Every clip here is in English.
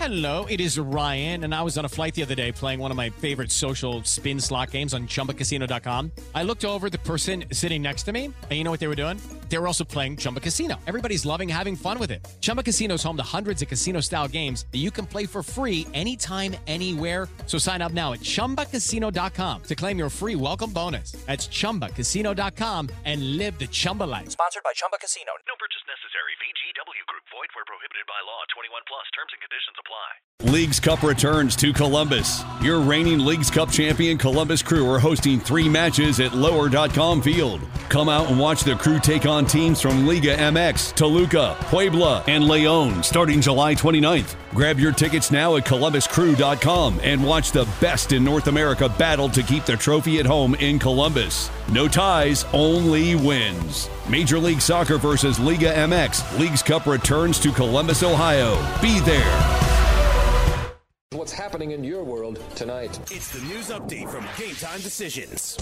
Hello, it is Ryan, and I was on a flight the other day playing one of my favorite social spin slot games on ChumbaCasino.com. I looked over at the person sitting next to me, and you know what they were doing? They were also playing Chumba Casino. Everybody's loving having fun with it. Chumba Casino is home to hundreds of casino-style games that you can play for free anytime, anywhere. So sign up now at ChumbaCasino.com to claim your free welcome bonus. That's ChumbaCasino.com and live the Chumba life. Sponsored by Chumba Casino. No purchase necessary. VGW Group. Void where prohibited by law. 21 plus. Terms and conditions apply. Leagues Cup returns to Columbus. Your reigning Leagues Cup champion Columbus Crew are hosting 3 matches at Lower.com Field. Come out and watch the Crew take on teams from Liga MX, Toluca, Puebla, and León starting July 29th. Grab your tickets now at ColumbusCrew.com and watch the best in North America battle to keep the trophy at home in Columbus. No ties, only wins. Major League Soccer versus Liga MX. Leagues Cup returns to Columbus, Ohio. Be there. What's happening in your world tonight? It's the news update from Game Time Decisions.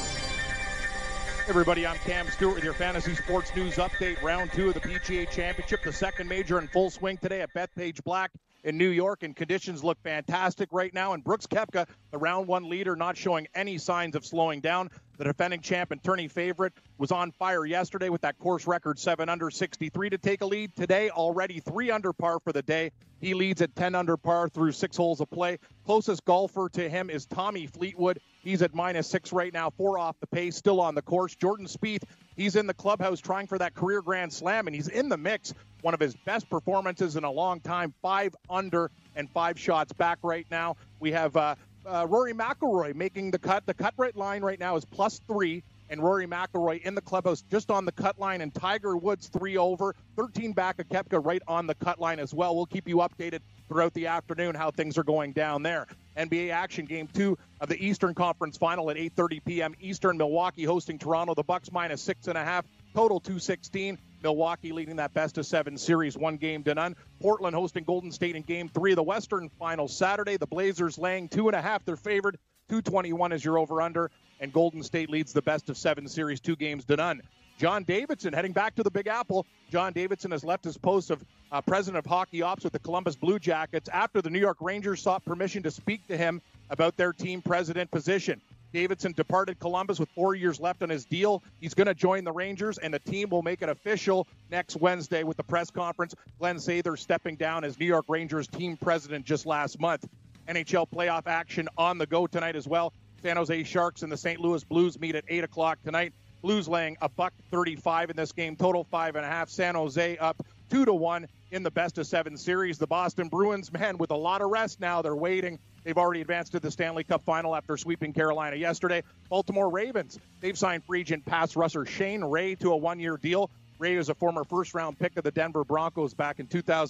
Everybody, I'm Cam Stewart with your Fantasy Sports News Update. Round 2 of the PGA Championship, the second major in full swing today at Bethpage Black in New York, and conditions look fantastic right now. And Brooks Koepka, the round 1 leader, not showing any signs of slowing down. The defending champ and tourney favorite was on fire yesterday with that course record 7 under 63 to take a lead. Today, already 3 under par for the day. He leads at 10 under par through 6 holes of play. Closest golfer to him is Tommy Fleetwood. He's at -6 right now, 4 off the pace, still on the course. Jordan Spieth, he's in the clubhouse trying for that career Grand Slam, and he's in the mix. One of his best performances in a long time, 5 under and 5 shots back right now. We have Rory McIlroy making the cut. The cut rate line right now is +3, and Rory McIlroy in the clubhouse just on the cut line, and Tiger Woods 3 over, 13 back of Koepka right on the cut line as well. We'll keep you updated throughout the afternoon how things are going down there. NBA action, Game 2 of the Eastern Conference Final at 8:30 p.m. Eastern. Milwaukee hosting Toronto. The Bucks -6.5, total 216. Milwaukee leading that best-of-7 series 1-0. Portland hosting Golden State in Game 3 of the Western Final Saturday. The Blazers laying 2.5. They're favored. 221 is your over-under. And Golden State leads the best-of-7 series 2-0. John Davidson heading back to the Big Apple. John Davidson has left his post of president of hockey ops with the Columbus Blue Jackets after the New York Rangers sought permission to speak to him about their team president position. Davidson departed Columbus with 4 years left on his deal. He's going to join the Rangers, and the team will make it official next Wednesday with the press conference. Glenn Sather stepping down as New York Rangers team president just last month. NHL playoff action on the go tonight as well. San Jose Sharks and the St. Louis Blues meet at 8 o'clock tonight. Blues laying $1.35 in this game, total 5.5. San Jose up 2-1 in the best-of-7 series. The Boston Bruins, man, with a lot of rest now, they're waiting. They've already advanced to the Stanley Cup final after sweeping Carolina yesterday. Baltimore Ravens, they've signed free agent pass rusher Shane Ray to a 1-year deal. Ray is a former first-round pick of the Denver Broncos back in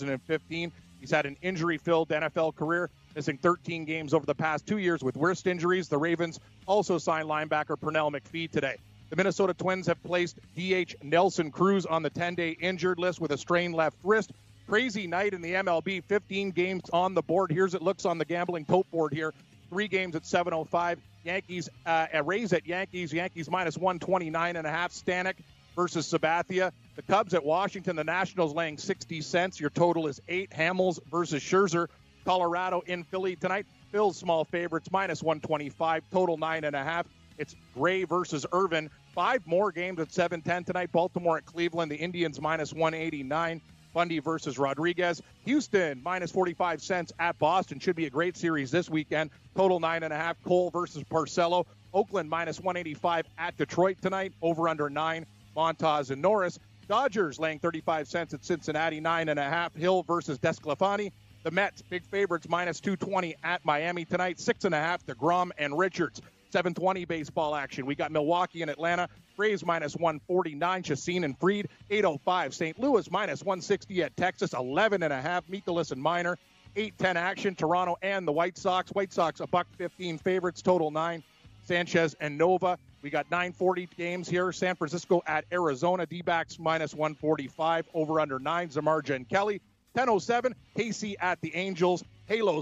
2015. He's had an injury-filled NFL career, missing 13 games over the past 2 years with wrist injuries. The Ravens also signed linebacker Pernell McPhee today. The Minnesota Twins have placed DH Nelson Cruz on the 10-day injured list with a strained left wrist. Crazy night in the MLB, 15 games on the board. Here's it looks on the gambling tote board here. 3 games at 7:05. Yankees, Rays at Yankees. Yankees -129.5. Stanek versus Sabathia. The Cubs at Washington. The Nationals laying 60 cents. Your total is 8. Hamels versus Scherzer. Colorado in Philly tonight. Phil's small favorites -125. Total 9.5. It's Gray versus Irvin. 5 more games at 7:10 tonight. Baltimore at Cleveland. The Indians -189. Bundy versus Rodriguez. Houston -45 cents at Boston. Should be a great series this weekend. Total 9.5. Cole versus Porcello. Oakland -185 at Detroit tonight. Over under 9. Montas and Norris. Dodgers laying 35 cents at Cincinnati. 9.5. Hill versus Desclafani. The Mets, big favorites, -220 at Miami tonight. 6.5. DeGrom and Richards. 7:20 baseball action. We got Milwaukee and Atlanta. Braves -149. Chacin and Fried. 8:05. St. Louis -160 at Texas. 11.5. Mikolas and Minor. 8:10 action. Toronto and the White Sox. White Sox $1.15 favorites. Total 9. Sanchez and Nova. We got 9:40 games here. San Francisco at Arizona. D-backs -145. Over under 9. Zamarja and Kelly. 10:07. KC at the Angels. Halos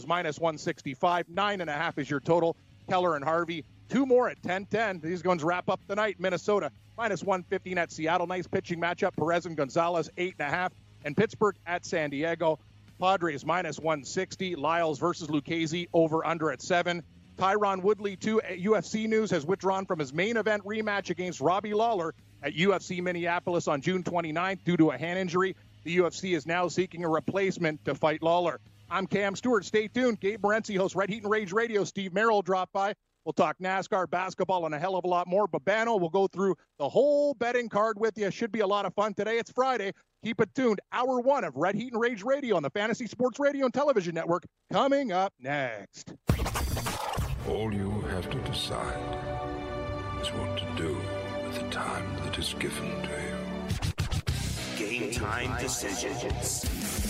-165. 9.5 is your total. Keller and Harvey. 2 more at 10:10. These ones wrap up the night. Minnesota -115 at Seattle. Nice pitching matchup. Perez and Gonzalez 8.5. And Pittsburgh at San Diego. Padres minus 160. Lyles versus Lucchesi over under at 7. Tyron Woodley, too, UFC News, has withdrawn from his main event rematch against Robbie Lawler at UFC Minneapolis on June 29th due to a hand injury. The UFC is now seeking a replacement to fight Lawler. I'm Cam Stewart. Stay tuned. Gabe Morency hosts Red Heat and Rage Radio. Steve Merrill will drop by. We'll talk NASCAR, basketball, and a hell of a lot more. Babano will go through the whole betting card with you. Should be a lot of fun today. It's Friday. Keep it tuned. Hour 1 of Red Heat and Rage Radio on the Fantasy Sports Radio and Television Network coming up next. All you have to decide is what to do with the time that is given to you. Game time decisions.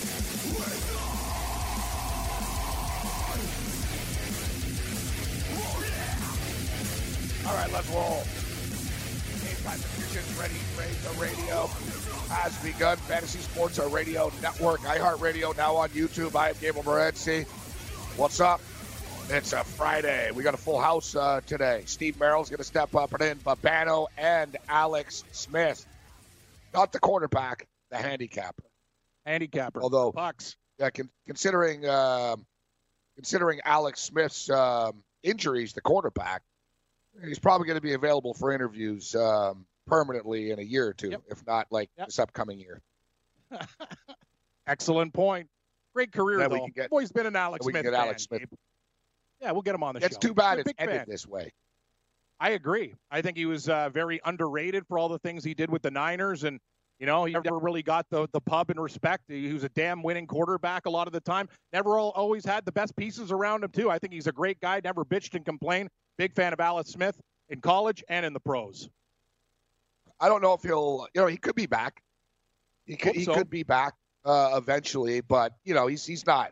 All right, let's roll. Game time decisions. Ready, the radio has begun. Fantasy Sports Radio Network, iHeartRadio, now on YouTube. I am Gabriel Morency. What's up? It's a Friday. We got a full house today. Steve Merrill's going to step up and in. Babano and Alex Smith. Not the quarterback, the handicapper. Although, Bucks. Yeah, considering Alex Smith's injuries, the quarterback, he's probably going to be available for interviews permanently in a year or two, if not this upcoming year. Excellent point. Great career, though. I've always been an Alex Smith fan. Alex Smith. Yeah, we'll get him on the show. It's too bad it's ended this way. I agree. I think he was very underrated for all the things he did with the Niners, and he never really got the pub and respect. He was a damn winning quarterback a lot of the time. Never always had the best pieces around him, too. I think he's a great guy, never bitched and complained. Big fan of Alex Smith in college and in the pros. I don't know if he could be back. He could be back eventually, but, he's not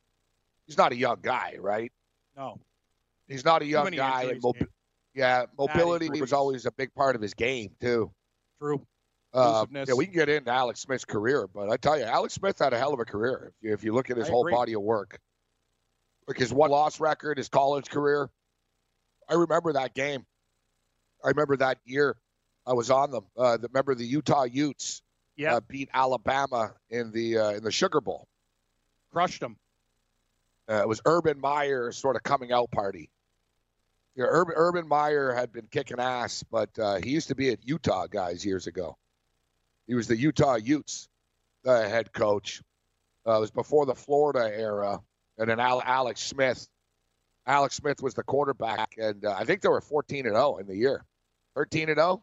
a young guy, right? No. He's not a young guy. And mobility was always a big part of his game, too. True. We can get into Alex Smith's career, but I tell you, Alex Smith had a hell of a career. If you look at his whole body of work, like his one-loss record, his college career, I remember that game. I remember that year I was on them. Remember the Utah Utes beat Alabama in the Sugar Bowl. Crushed them. It was Urban Meyer's sort of coming out party. Urban Meyer had been kicking ass, but he used to be at Utah, guys, years ago. He was the Utah Utes head coach. It was before the Florida era. And then Alex Smith. Alex Smith was the quarterback, and I think they were 14-0 in the year. 13-0.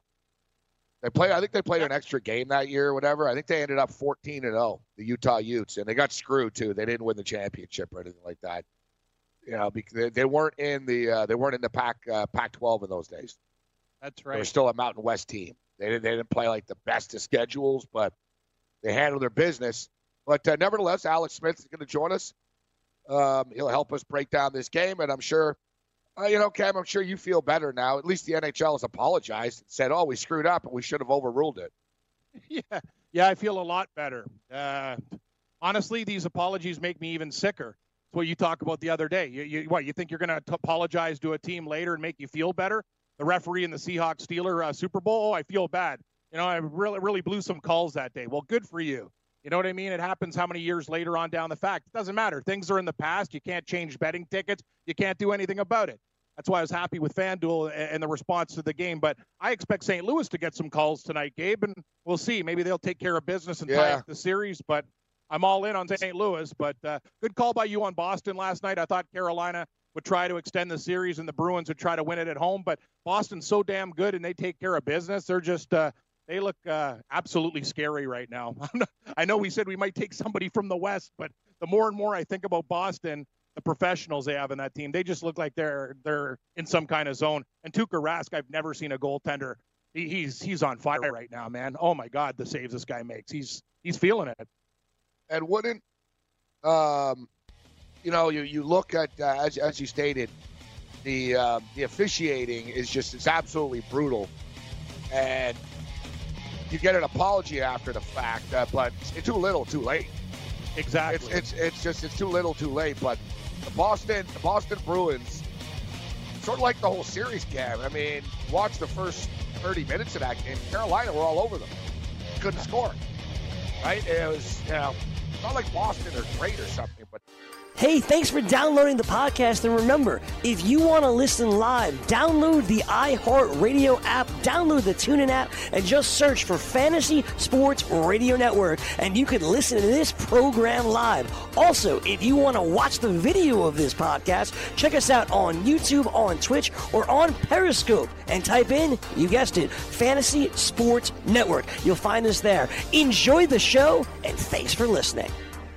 I think they played an extra game that year or whatever. I think they ended up 14-0, the Utah Utes, and they got screwed too. They didn't win the championship or anything like that. Because they weren't in the Pac-12 in those days. That's right. They were still a Mountain West team. They didn't play like the best of schedules, but they handled their business. But nevertheless, Alex Smith is going to join us. He'll help us break down this game, and I'm sure, Cam, I'm sure you feel better now. At least the NHL has apologized and said, we screwed up and we should have overruled it. Yeah, I feel a lot better. Honestly, these apologies make me even sicker. That's what you talked about the other day. You think you're going to apologize to a team later and make you feel better? The referee in the Seahawks-Steelers Super Bowl, I feel bad. I really blew some calls that day. Well, good for you. You know what I mean? It happens how many years later on down the fact. It doesn't matter. Things are in the past. You can't change betting tickets. You can't do anything about it. That's why I was happy with FanDuel and the response to the game. But I expect St. Louis to get some calls tonight, Gabe, and we'll see. Maybe they'll take care of business and tie up the series. But I'm all in on St. Louis. But good call by you on Boston last night. I thought Carolina would try to extend the series and the Bruins would try to win it at home. But Boston's so damn good, and they take care of business. They're just they look absolutely scary right now. I know we said we might take somebody from the West, but the more and more I think about Boston, the professionals they have in that team, they just look like they're in some kind of zone. And Tuukka Rask, I've never seen a goaltender. He's on fire right now, man. Oh my God, the saves this guy makes. He's feeling it. And wouldn't you look at as you stated, the officiating is absolutely brutal, and you get an apology after the fact, but it's too little, too late. Exactly. It's too little, too late. But the Boston Bruins, sort of like the whole series, Cam. I mean, watch the first 30 minutes of that game. Carolina were all over them. Couldn't score. Right? It was, It's not like Boston are great or something, but Hey, thanks for downloading the podcast. And remember, if you want to listen live, download the iHeartRadio app, download the TuneIn app, and just search for Fantasy Sports Radio Network, and you can listen to this program live. Also, if you want to watch the video of this podcast, check us out on YouTube, on Twitch, or on Periscope, and type in, you guessed it, Fantasy Sports Network. You'll find us there. Enjoy the show, and thanks for listening.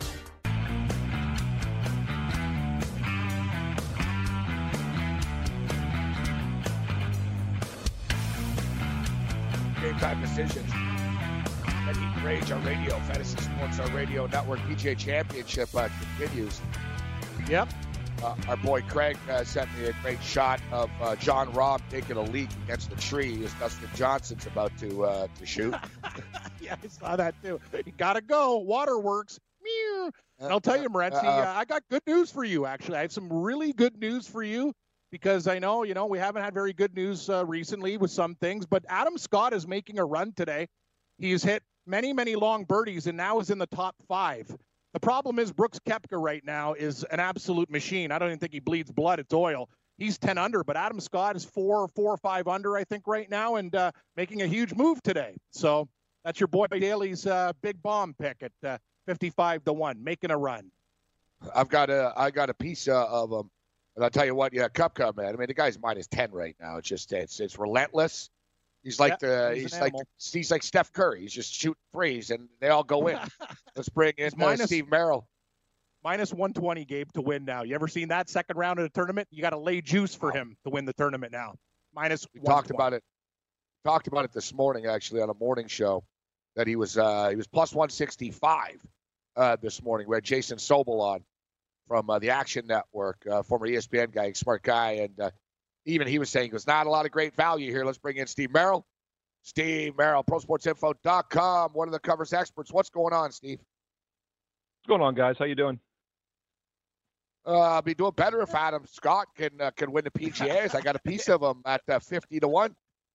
Time decisions. And Heat Rage, our radio, Fantasy Sports, our radio network, PGA Championship continues. Yep. Our boy Craig sent me a great shot of John Rahm taking a leak against the tree as Dustin Johnson's about to shoot. Yeah, I saw that too. You gotta go. Waterworks. Meow. And I'll tell you, Morency, I got good news for you. Actually, I have some really good news for you. Because I know, we haven't had very good news recently with some things, but Adam Scott is making a run today. He's hit many, many long birdies and now is in the top 5. The problem is Brooks Koepka right now is an absolute machine. I don't even think he bleeds blood. It's oil. He's 10 under, but Adam Scott is 4 or 5 under, I think, right now, and making a huge move today. So that's your boy Daly's big bomb pick at 55-1, making a run. I got a piece of him. And I'll tell you what, Koepka, man. I mean, the guy's minus 10 right now. It's just it's relentless. He's like he's like Steph Curry. He's just shooting threes, and they all go in. Let's bring in Steve Merrill. Minus 120, Gabe, to win now. You ever seen that second round of the tournament? You got to lay juice for him to win the tournament now. Minus. We talked about it. Talked about it this morning, actually, on a morning show, that he was plus 165 this morning. We had Jason Sobel on from the Action Network, former ESPN guy, smart guy, and even he was saying there's not a lot of great value here. Let's bring in Steve Merrill. Steve Merrill, ProSportsInfo.com, one of the covers experts. What's going on, Steve? What's going on, guys? How you doing? I'll be doing better if Adam Scott can win the PGAs. I got a piece of him at 50-1.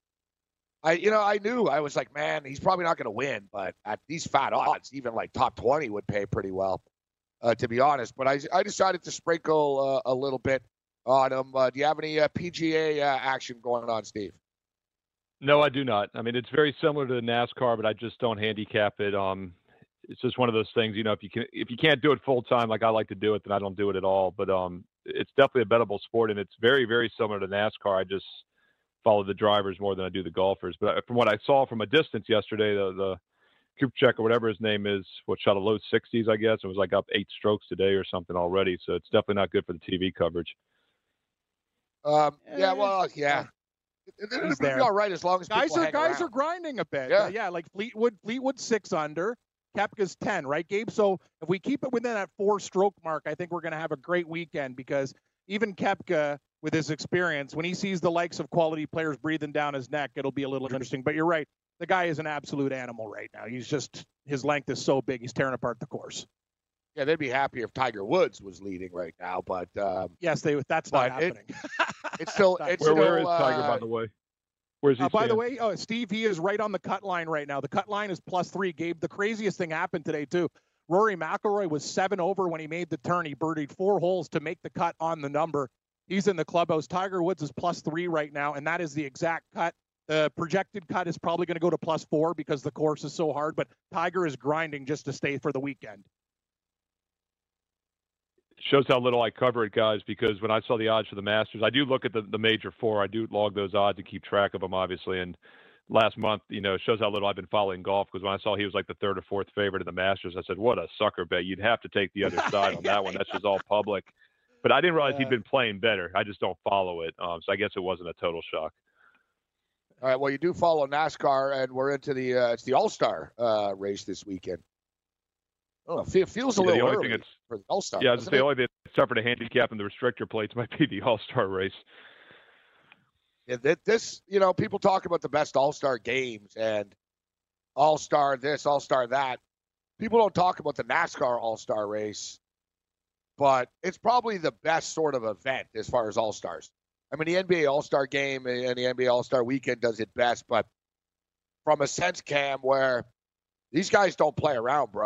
I knew. I was like, man, he's probably not going to win, but at these fat odds, even like top 20 would pay pretty well. To be honest, but I decided to sprinkle a little bit on him. Do you have any PGA action going on, Steve? No, I do not. I mean, it's very similar to NASCAR, but I just don't handicap it. It's just one of those things, if you can't do it full time like I like to do it, then I don't do it at all. But it's definitely a bettable sport, and it's very, very similar to NASCAR. I just follow the drivers more than I do the golfers. But from what I saw from a distance yesterday, the Kupchak or whatever his name is, shot a low 60s, I guess. It was like up 8 strokes today or something already. So it's definitely not good for the TV coverage. It'll be all right as long as guys are grinding a bit. Like Fleetwood 6 under, Koepka's 10, right, Gabe? So if we keep it within that 4-stroke mark, I think we're going to have a great weekend because even Koepka, with his experience, when he sees the likes of quality players breathing down his neck, it'll be a little interesting. But you're right. The guy is an absolute animal right now. His length is so big, he's tearing apart the course. Yeah, they'd be happy if Tiger Woods was leading right now, but yes, that's not happening. It's still. Where is Tiger, by the way? Where's he? By the way, Steve, he is right on the cut line right now. The cut line is +3. Gabe, the craziest thing happened today too. Rory McIlroy was 7 over when he made the turn. He birdied 4 holes to make the cut on the number. He's in the clubhouse. Tiger Woods is +3 right now, and that is the exact cut. The projected cut is probably going to go to +4 because the course is so hard, but Tiger is grinding just to stay for the weekend. Shows how little I cover it, guys, because when I saw the odds for the Masters, I do look at the major 4. I do log those odds and keep track of them, obviously. And last month, shows how little I've been following golf, because when I saw he was like the 3rd or 4th favorite in the Masters, I said, what a sucker bet. You'd have to take the other side on that one. That's just all public. But I didn't realize he'd been playing better. I just don't follow it. So I guess it wasn't a total shock. All right. Well, you do follow NASCAR, and we're into it's the All-Star race this weekend. Oh, it feels a little early for the All-Star. Yeah, the only thing except for the handicap and the restrictor plates might be the All-Star race. Yeah, this, people talk about the best All-Star games and All-Star this, All-Star that. People don't talk about the NASCAR All-Star race, but it's probably the best sort of event as far as All-Stars. I mean, the NBA All-Star game and the NBA All-Star weekend does it best, but from a sense, Cam, where these guys don't play around, bro.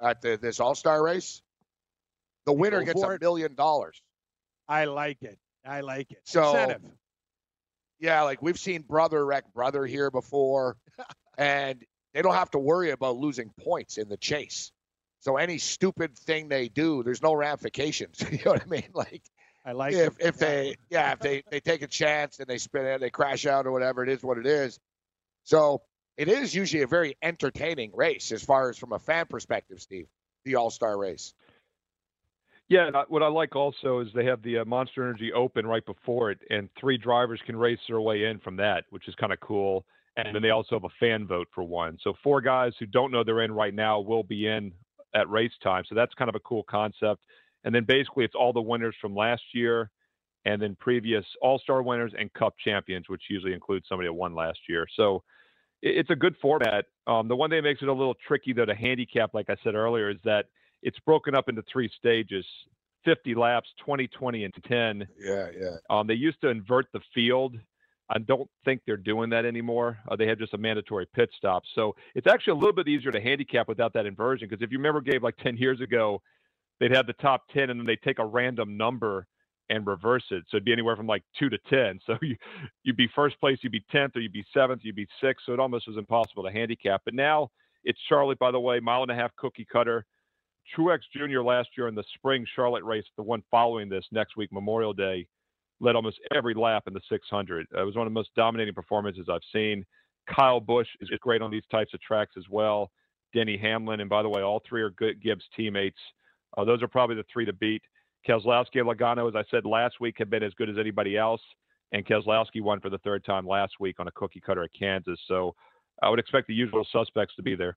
at this All-Star race, the winner Go gets for $1 it. million. I like it. So, incentive. Yeah, like we've seen brother wreck brother here before, and they don't have to worry about losing points in the chase. So any stupid thing they do, there's no ramifications. You know what I mean? Like, I like if they take a chance and they spin it, they crash out or whatever, it is what it is. So it is usually a very entertaining race as far as from a fan perspective, Steve, the All-Star race. Yeah, and what I like also is they have the Monster Energy Open right before it, and 3 drivers can race their way in from that, which is kind of cool. And then they also have a fan vote for one. So 4 guys who don't know they're in right now will be in at race time. So that's kind of a cool concept. And then basically it's all the winners from last year and then previous All-Star winners and Cup champions, which usually includes somebody that won last year. So it's a good format. The one thing that makes it a little tricky, though, to handicap, like I said earlier, is that it's broken up into 3 stages, 50 laps, 20, 20, and 10. Yeah. They used to invert the field. I don't think they're doing that anymore. They have just a mandatory pit stop. So it's actually a little bit easier to handicap without that inversion, because if you remember, Gabe, like 10 years ago, they'd have the top 10 and then they'd take a random number and reverse it. So it'd be anywhere from like 2 to 10. So you'd be first place, you'd be 10th, or you'd be 7th, you'd be 6th. So it almost was impossible to handicap. But now it's Charlotte, by the way, 1.5 mile cookie cutter. Truex Jr. last year in the spring Charlotte race, the one following this next week, Memorial Day, led almost every lap in the 600. It was one of the most dominating performances I've seen. Kyle Busch is great on these types of tracks as well. Denny Hamlin, and by the way, all 3 are good Gibbs teammates. Those are probably the 3 to beat. Keselowski and Logano, as I said last week, have been as good as anybody else, and Keselowski won for the 3rd time last week on a cookie cutter at Kansas. So I would expect the usual suspects to be there.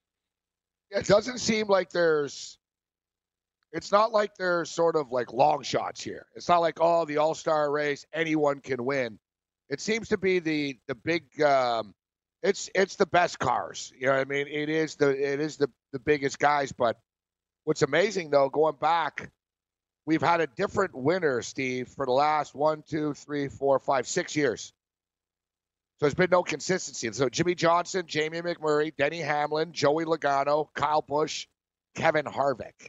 It doesn't seem like it's not like there's sort of like long shots here. It's not like, oh, the All-Star race, anyone can win. It seems to be the big, it's the best cars. You know what I mean? It is the biggest guys. But what's amazing though, going back, we've had a different winner, Steve, for the last 1, 2, 3, 4, 5, 6 years. So there's been no consistency. So Jimmy Johnson, Jamie McMurray, Denny Hamlin, Joey Logano, Kyle Busch, Kevin Harvick.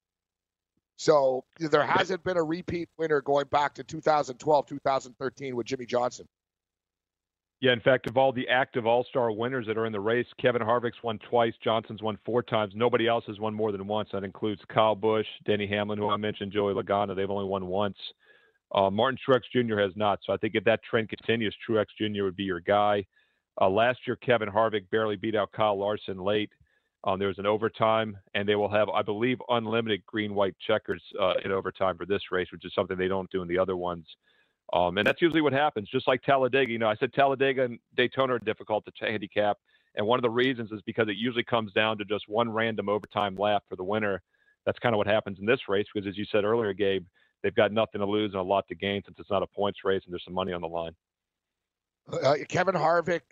So there hasn't been a repeat winner going back to 2012, 2013 with Jimmy Johnson. Yeah, in fact, of all the active All-Star winners that are in the race, Kevin Harvick's won twice, Johnson's won 4 times. Nobody else has won more than once. That includes Kyle Busch, Denny Hamlin, who I mentioned, Joey Logano. They've only won once. Martin Truex Jr. has not. So I think if that trend continues, Truex Jr. would be your guy. Last year, Kevin Harvick barely beat out Kyle Larson late. There was an overtime, and they will have, I believe, unlimited green-white checkers in overtime for this race, which is something they don't do in the other ones. And that's usually what happens, just like Talladega. You know, I said Talladega and Daytona are difficult to handicap, and one of the reasons is because it usually comes down to just one random overtime lap for the winner. That's kind of what happens in this race because, as you said earlier, Gabe, they've got nothing to lose and a lot to gain since it's not a points race and there's some money on the line. Kevin Harvick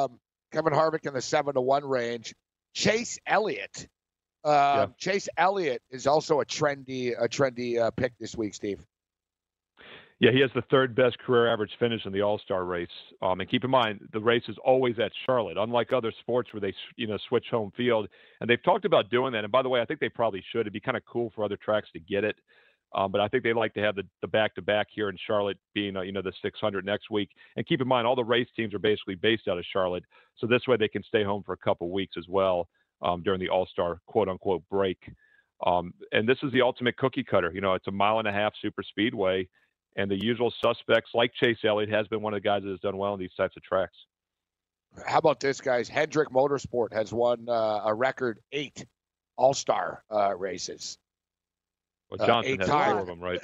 in the 7-1 range. Chase Elliott. Chase Elliott is also a trendy pick this week, Steve. Yeah, he has the 3rd best career average finish in the All-Star race. And keep in mind, the race is always at Charlotte, unlike other sports where they, switch home field. And they've talked about doing that. And by the way, I think they probably should. It'd be kind of cool for other tracks to get it. But I think they like to have the back-to-back here in Charlotte being, the 600 next week. And keep in mind, all the race teams are basically based out of Charlotte. So this way they can stay home for a couple weeks as well during the All-Star quote-unquote break. And this is the ultimate cookie cutter. It's a 1.5 mile super speedway. And the usual suspects, like Chase Elliott, has been one of the guys that has done well in these types of tracks. How about this, guys? Hendrick Motorsport has won a record 8 All-Star races. Well, Johnson has 4 of them, right?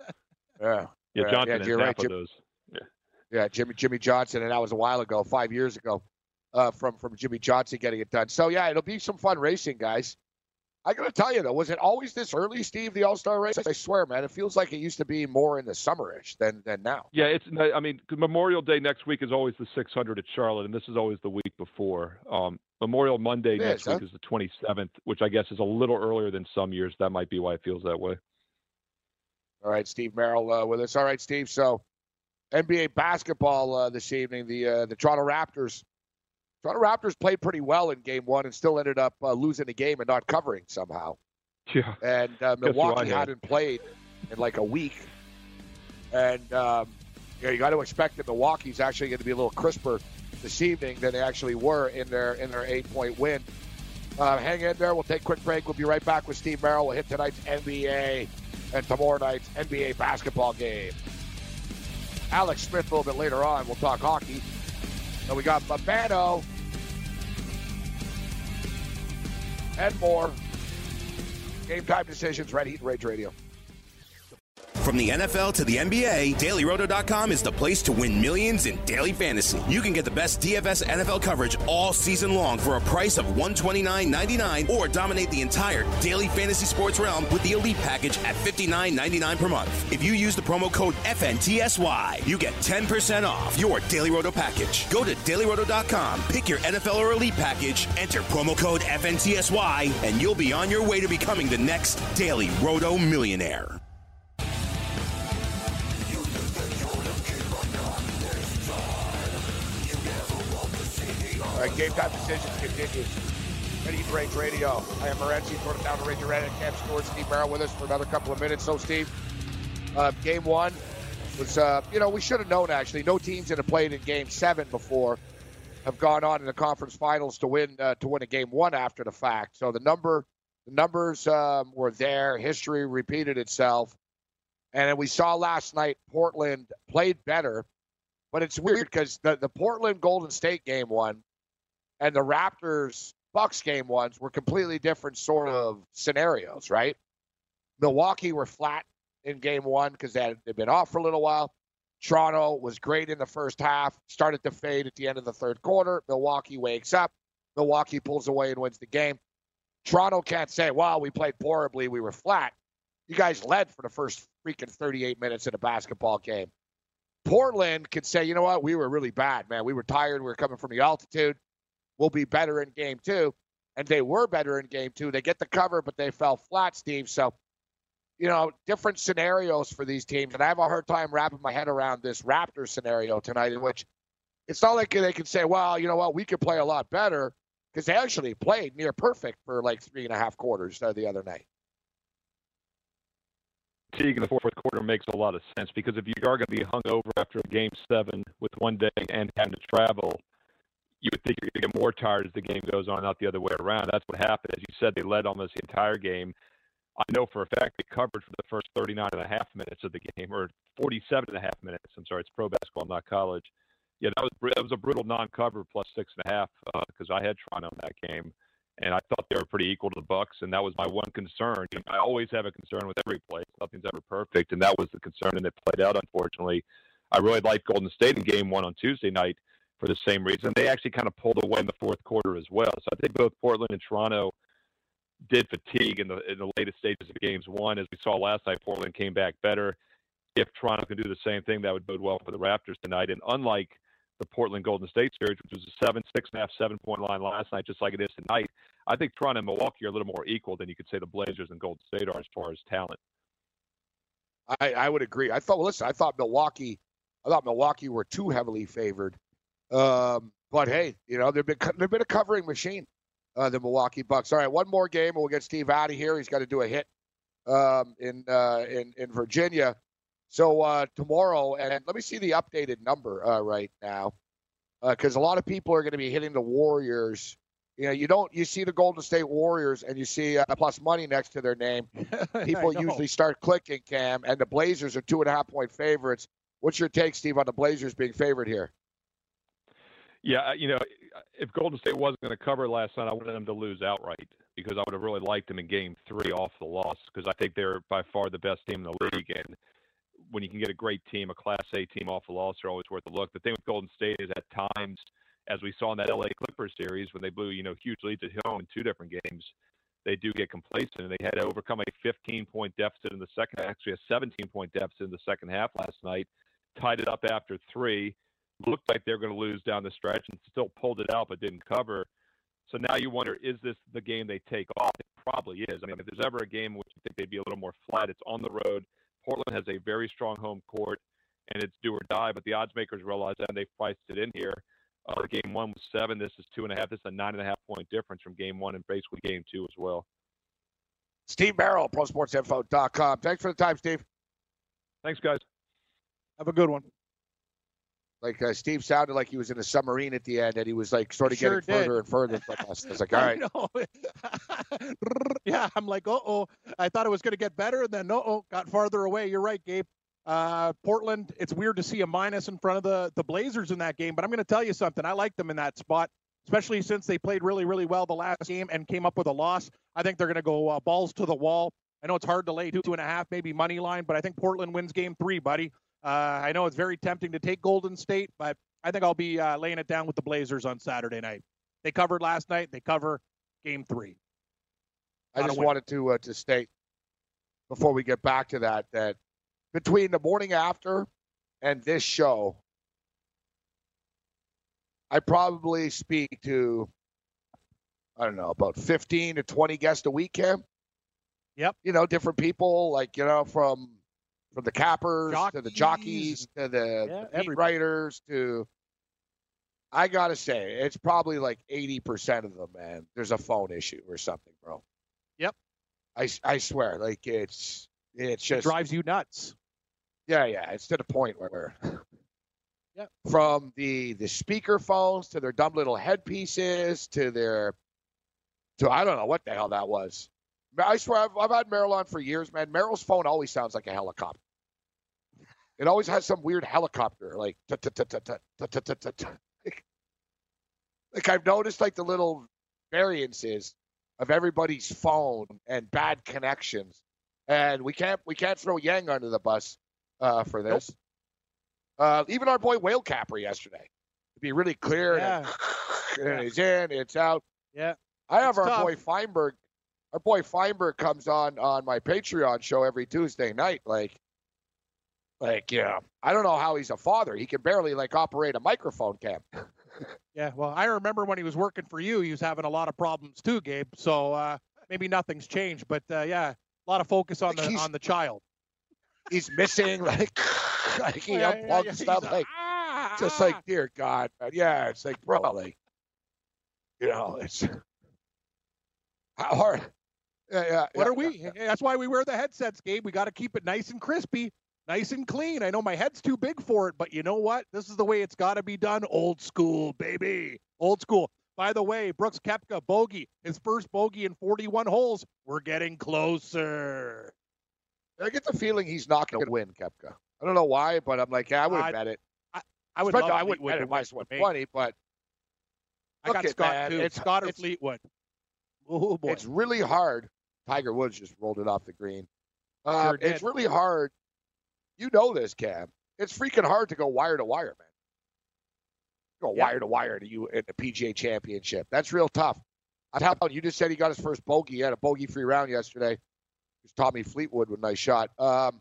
Yeah, Johnson has half of those. Yeah, Jimmy Johnson, and that was a while ago, 5 years ago, from Jimmy Johnson getting it done. So, yeah, it'll be some fun racing, guys. I got to tell you, though, was it always this early, Steve, the All-Star race? I swear, man, it feels like it used to be more in the summerish than now. Yeah, Memorial Day next week is always the 600 at Charlotte, and this is always the week before. Memorial Monday next week is the 27th, which I guess is a little earlier than some years. That might be why it feels that way. All right, Steve Merrill with us. All right, Steve, so NBA basketball this evening, the Toronto Raptors Toronto Raptors played pretty well in Game 1 and still ended up losing the game and not covering somehow. Yeah. And Milwaukee hadn't played in like a week. And you got to expect that Milwaukee's actually going to be a little crisper this evening than they actually were in their 8-point win. Hang in there. We'll take a quick break. We'll be right back with Steve Merrill. We'll hit tonight's NBA and tomorrow night's NBA basketball game. Alex Smith a little bit later on. We'll talk hockey. And we got Babano and more. Game time decisions, Red Heat and Rage Radio. From the NFL to the NBA, DailyRoto.com is the place to win millions in daily fantasy. You can get the best DFS NFL coverage all season long for a price of $129.99 or dominate the entire daily fantasy sports realm with the Elite Package at $59.99 per month. If you use the promo code FNTSY, you get 10% off your Daily Roto package. Go to DailyRoto.com, pick your NFL or Elite Package, enter promo code FNTSY, and you'll be on your way to becoming the next Daily Roto millionaire. All right, game time decisions continues. Red Heat Rage Radio. I am Morency, sort of down to Radio Red, Cam Stewart, Steve Merrill with us for another couple of minutes. So, Steve, Game 1 was, we should have known, actually. No teams that have played in Game 7 before have gone on in the conference finals to win a Game 1 after the fact. So the numbers were there. History repeated itself. And then we saw last night Portland played better. But it's weird because the Portland Golden State Game 1 and the Raptors Bucks Game 1s were completely different sort of scenarios, right? Milwaukee were flat in Game 1 because they'd been off for a little while. Toronto was great in the first half, started to fade at the end of the third quarter. Milwaukee wakes up. Milwaukee pulls away and wins the game. Toronto can't say, well, we played horribly, we were flat. You guys led for the first freaking 38 minutes of the basketball game. Portland could say, you know what, we were really bad, man. We were tired. We were coming from the altitude. We'll be better in Game 2. And they were better in Game 2. They get the cover, but they fell flat, Steve. So, different scenarios for these teams. And I have a hard time wrapping my head around this Raptors scenario tonight, in which it's not like they can say, well, you know what, we could play a lot better, because they actually played near perfect for like 3.5 quarters the other night. Fatigue in the fourth quarter makes a lot of sense, because if you are going to be hung over after a Game 7 with one day and having to travel, you would think you're going to get more tired as the game goes on, not the other way around. That's what happened. As you said, they led almost the entire game. I know for a fact they covered for the first 39.5 minutes of the game, or 47.5 minutes. I'm sorry, it's pro basketball, not college. Yeah, that was a brutal non-cover plus 6.5 because I had Toronto in that game, and I thought they were pretty equal to the Bucks, and that was my one concern. I always have a concern with every play. Nothing's ever perfect, and that was the concern, and it played out, unfortunately. I really liked Golden State in Game 1 on Tuesday night for the same reason. They actually kind of pulled away in the fourth quarter as well. So I think both Portland and Toronto did fatigue in the latest stages of Games 1. As we saw last night, Portland came back better. If Toronto can do the same thing, that would bode well for the Raptors tonight. And unlike the Portland-Golden State series, which was a 6.5, 7-point line last night, just like it is tonight, I think Toronto and Milwaukee are a little more equal than you could say the Blazers and Golden State are as far as talent. I would agree. I thought Milwaukee were too heavily favored. But hey, they've been a covering machine, the Milwaukee Bucks. All right, one more game and we'll get Steve out of here. He's got to do a hit in Virginia. So tomorrow, and let me see the updated number right now, because a lot of people are going to be hitting the Warriors. You see the Golden State Warriors and you see plus money next to their name. People usually start clicking, Cam, and the Blazers are 2.5-point favorites. What's your take, Steve, on the Blazers being favored here? Yeah, if Golden State wasn't going to cover last night, I wanted them to lose outright, because I would have really liked them in Game 3 off the loss, because I think they're by far the best team in the league. And when you can get a great team, a Class A team off the loss, they're always worth a look. The thing with Golden State is at times, as we saw in that LA Clippers series, when they blew, huge leads at home in 2 different games, they do get complacent, and they had to overcome a 15-point deficit in the second, actually a 17-point deficit in the second half last night, tied it up after 3. Looked like they were going to lose down the stretch and still pulled it out but didn't cover. So now you wonder, is this the game they take off? It probably is. I mean, if there's ever a game in which you think they'd be a little more flat, it's on the road. Portland has a very strong home court, and it's do or die, but the odds makers realize that, and they've priced it in here. Game 1 was 7. This is 2.5. This is a 9.5-point difference from Game 1 and basically Game 2 as well. Steve Merrill, ProSportsInfo.com. Thanks for the time, Steve. Thanks, guys. Have a good one. Like Steve sounded like he was in a submarine at the end, and he was like sort of getting further and further from us. I was like, all right. Yeah, I'm like, I thought it was going to get better, and then got farther away. You're right, Gabe. Portland, it's weird to see a minus in front of the Blazers in that game, but I'm going to tell you something. I like them in that spot, especially since they played really, really well the last game and came up with a loss. I think they're going to go balls to the wall. I know it's hard to lay 2.5, maybe money line, but I think Portland wins Game 3, buddy. I know it's very tempting to take Golden State, but I think I'll be laying it down with the Blazers on Saturday night. They covered last night. They cover Game 3. I just wanted to state before we get back to that between the morning after and this show, I probably speak to, I don't know, about 15 to 20 guests a week, Cam. Yep. Different people, like, from the cappers to the jockeys to the beat writers to, I got to say, it's probably like 80% of them, man. There's a phone issue or something, bro. Yep. I swear, like it's just. It drives you nuts. Yeah. It's to the point where. From the speaker phones to their dumb little headpieces to I don't know what the hell that was. I swear I've had Merrill on for years, man. Merrill's phone always sounds like a helicopter. It always has some weird helicopter, like like I've noticed like the little variances of everybody's phone and bad connections, and we can't throw Yang under the bus for this. Nope. Even our boy Whale Capper yesterday, to be really clear, and it's in, it's out. Yeah, I have our boy Feinberg. Our boy Feinberg comes on my Patreon show every Tuesday night. Like, I don't know how he's a father. He can barely operate a microphone, Cam. Yeah, well, I remember when he was working for you, he was having a lot of problems too, Gabe. So maybe nothing's changed, but a lot of focus on the child. He's missing he unplugged stuff just like, dear God, man. Yeah, it's like, bro, it's how hard. What are we? That's why we wear the headsets, Gabe. We got to keep it nice and crispy, nice and clean. I know my head's too big for it, but you know what? This is the way it's got to be done. Old school, baby. Old school. By the way, Brooks Koepka, bogey. His first bogey in 41 holes. We're getting closer. I get the feeling he's not going to win, Koepka. I don't know why, but I'm like, I wouldn't bet it. I wouldn't bet it minus 120, but I got Scott too. It's Scott or Fleetwood. Oh, boy. It's really hard. Tiger Woods just rolled it off the green. It's really hard. You know this, Cam. It's freaking hard to go wire to wire, man. Wire to wire to you in the PGA Championship. That's real tough. How about you just said he got his first bogey. He had a bogey-free round yesterday. It was Tommy Fleetwood with a nice shot.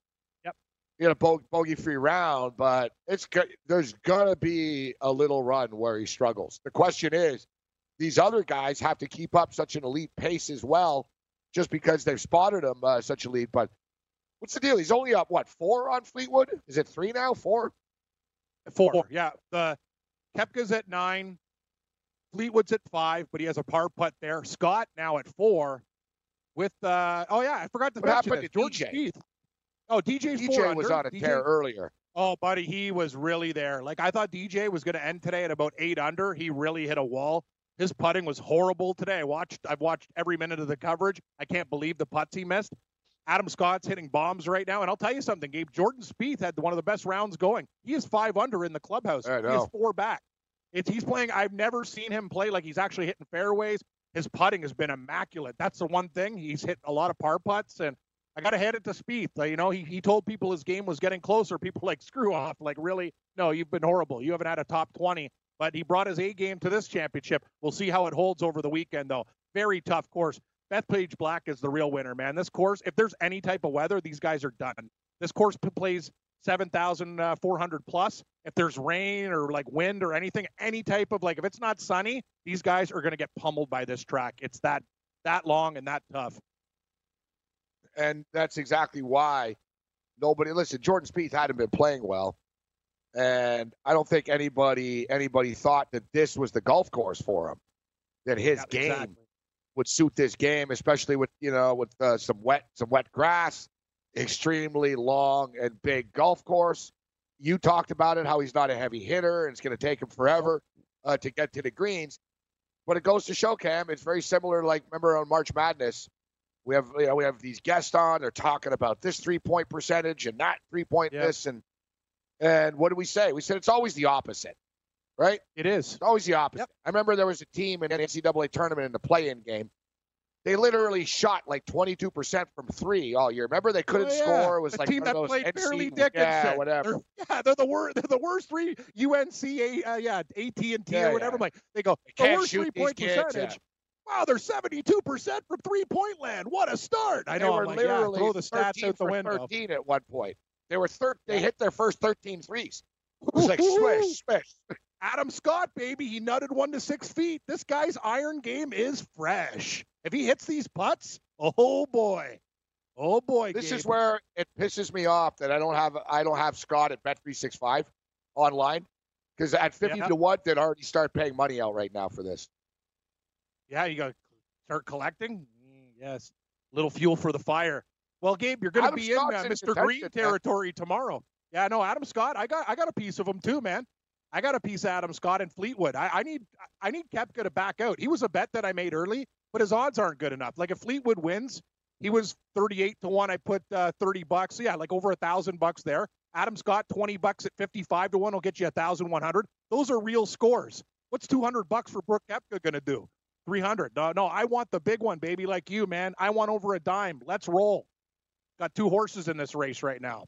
He had a bogey-free round, but there's going to be a little run where he struggles. The question is, these other guys have to keep up such an elite pace as well, just because they've spotted him such a lead. But what's the deal? He's only up, 4 on Fleetwood? Is it 3 now? 4? 4, yeah. The Koepka's at 9. Fleetwood's at 5, but he has a par putt there. Scott now at 4 with, I forgot to mention this. George Spieth. Oh, DJ's 4 DJ was on a tear earlier. Oh, buddy, he was really there. I thought DJ was going to end today at about 8 under. He really hit a wall. His putting was horrible today. I've watched every minute of the coverage. I can't believe the putts he missed. Adam Scott's hitting bombs right now. And I'll tell you something, Gabe. Jordan Spieth had one of the best rounds going. He is 5 under in the clubhouse. He is 4 back. He's playing. I've never seen him play like he's actually hitting fairways. His putting has been immaculate. That's the one thing. He's hit a lot of par putts. And I got to hand it to Spieth. He told people his game was getting closer. People screw off. Really? No, you've been horrible. You haven't had a top 20. But he brought his A game to this championship. We'll see how it holds over the weekend, though. Very tough course. Bethpage Black is the real winner, man. This course, if there's any type of weather, these guys are done. This course plays 7,400 plus. If there's rain or wind or anything, any type of if it's not sunny, these guys are going to get pummeled by this track. It's that long and that tough. And that's exactly why nobody. Listen, Jordan Spieth hadn't been playing well. And I don't think anybody thought that this was the golf course for him, that his game would suit this game, especially with some wet grass, extremely long and big golf course. You talked about it, how he's not a heavy hitter and it's going to take him forever to get to the greens. But it goes to show, Cam, it's very similar. Like, remember on March Madness, we have these guests on. They're talking about this 3-point percentage and that 3-point this and what do we say? We said it's always the opposite, right? It is. It's always the opposite. Yep. I remember there was a team in an NCAA tournament in the play-in game. They literally shot like 22% from three all year. Remember, they couldn't score. It was a like team one of that those played Fairleigh NC, Dickinson. whatever. They're the worst three UNC, AT&T or whatever. Like, they go, the worst 3-point percentage. Wow, they're 72% from 3-point land. What a start! I know. They were literally throw the stats out the window. 13 at one point. They were They hit their first 13 threes. It was like swish. Adam Scott, baby, he nutted 1 to 6 feet. This guy's iron game is fresh. If he hits these putts, oh boy. This is where it pisses me off that I don't have Scott at Bet365 online, because at 50 to 1, they'd already start paying money out right now for this. Yeah, you got to start collecting. Yes, little fuel for the fire. Well, Gabe, you're going to be in Mr. Green territory tomorrow. Yeah, no, Adam Scott. I got a piece of him too, man. I got a piece of Adam Scott in Fleetwood. I need Koepka to back out. He was a bet that I made early, but his odds aren't good enough. Like, if Fleetwood wins, he was 38 to 1. I put $30. So yeah, like over $1,000 there. Adam Scott, $20 at 55 to 1 will get you 1,100. Those are real scores. What's $200 for Brooks Koepka going to do? 300. No, I want the big one, baby, like you, man. I want over a dime. Let's roll. Got 2 horses in this race right now.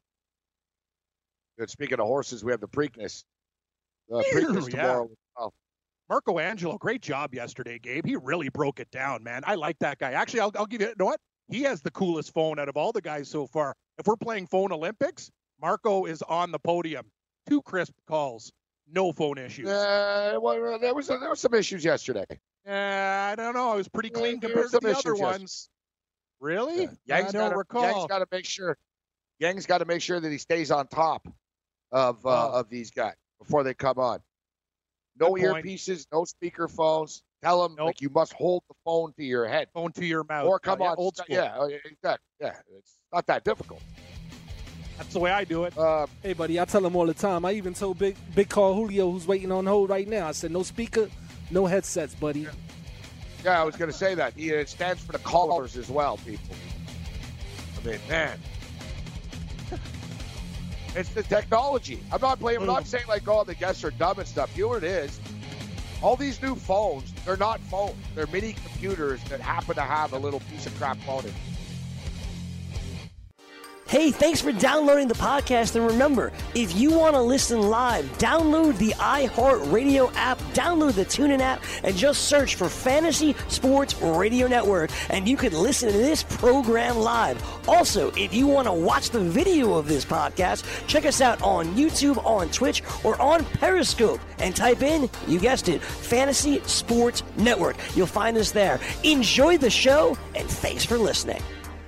Good. Speaking of horses, we have the Preakness. Preakness tomorrow. Oh. Marco Angelo, great job yesterday, Gabe. He really broke it down, man. I like that guy. Actually, I'll give you, you know what? He has the coolest phone out of all the guys so far. If we're playing phone Olympics, Marco is on the podium. 2 crisp calls. No phone issues. Well, there was some issues yesterday. I don't know. It was pretty clean compared to the other ones. Really? Yang's got to make sure. Yang's got to make sure that he stays on top of these guys before they come on. No earpieces, no speaker phones. Tell them like you must hold the phone to your head, phone to your mouth, or come on, old school. Yeah. It's not that difficult. That's the way I do it. Hey, buddy, I tell him all the time. I even told Big Carl Julio, who's waiting on hold right now. I said, no speaker, no headsets, buddy. Yeah, I was going to say that. It stands for the callers as well, people. I mean, man. It's the technology. I'm not saying like, oh, the guests are dumb and stuff. You know what it is? All these new phones, they're not phones. They're mini computers that happen to have a little piece of crap phone in it. Hey, thanks for downloading the podcast. And remember, if you want to listen live, download the iHeartRadio app, download the TuneIn app, and just search for Fantasy Sports Radio Network, and you can listen to this program live. Also, if you want to watch the video of this podcast, check us out on YouTube, on Twitch, or on Periscope, and type in, you guessed it, Fantasy Sports Network. You'll find us there. Enjoy the show, and thanks for listening.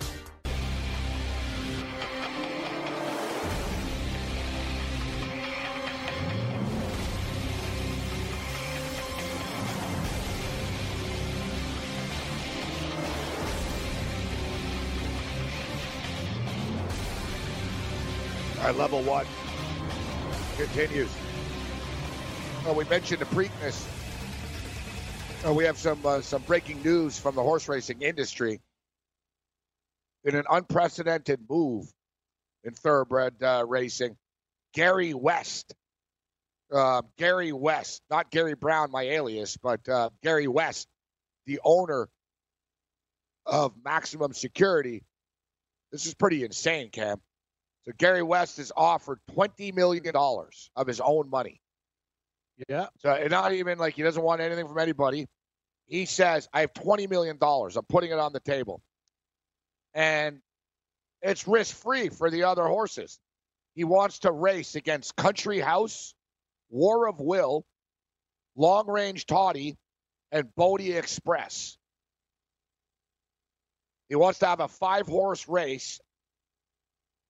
Level 1 continues. We mentioned the Preakness. We have some breaking news from the horse racing industry. In an unprecedented move in thoroughbred racing, Gary West, not Gary Brown, my alias, but Gary West, the owner of Maximum Security. This is pretty insane, Cam. So Gary West is offered $20 million of his own money. Yeah. So not even like he doesn't want anything from anybody. He says, I have $20 million. I'm putting it on the table. And it's risk-free for the other horses. He wants to race against Country House, War of Will, Long Range Toddy, and Bodie Express. He wants to have a 5-horse race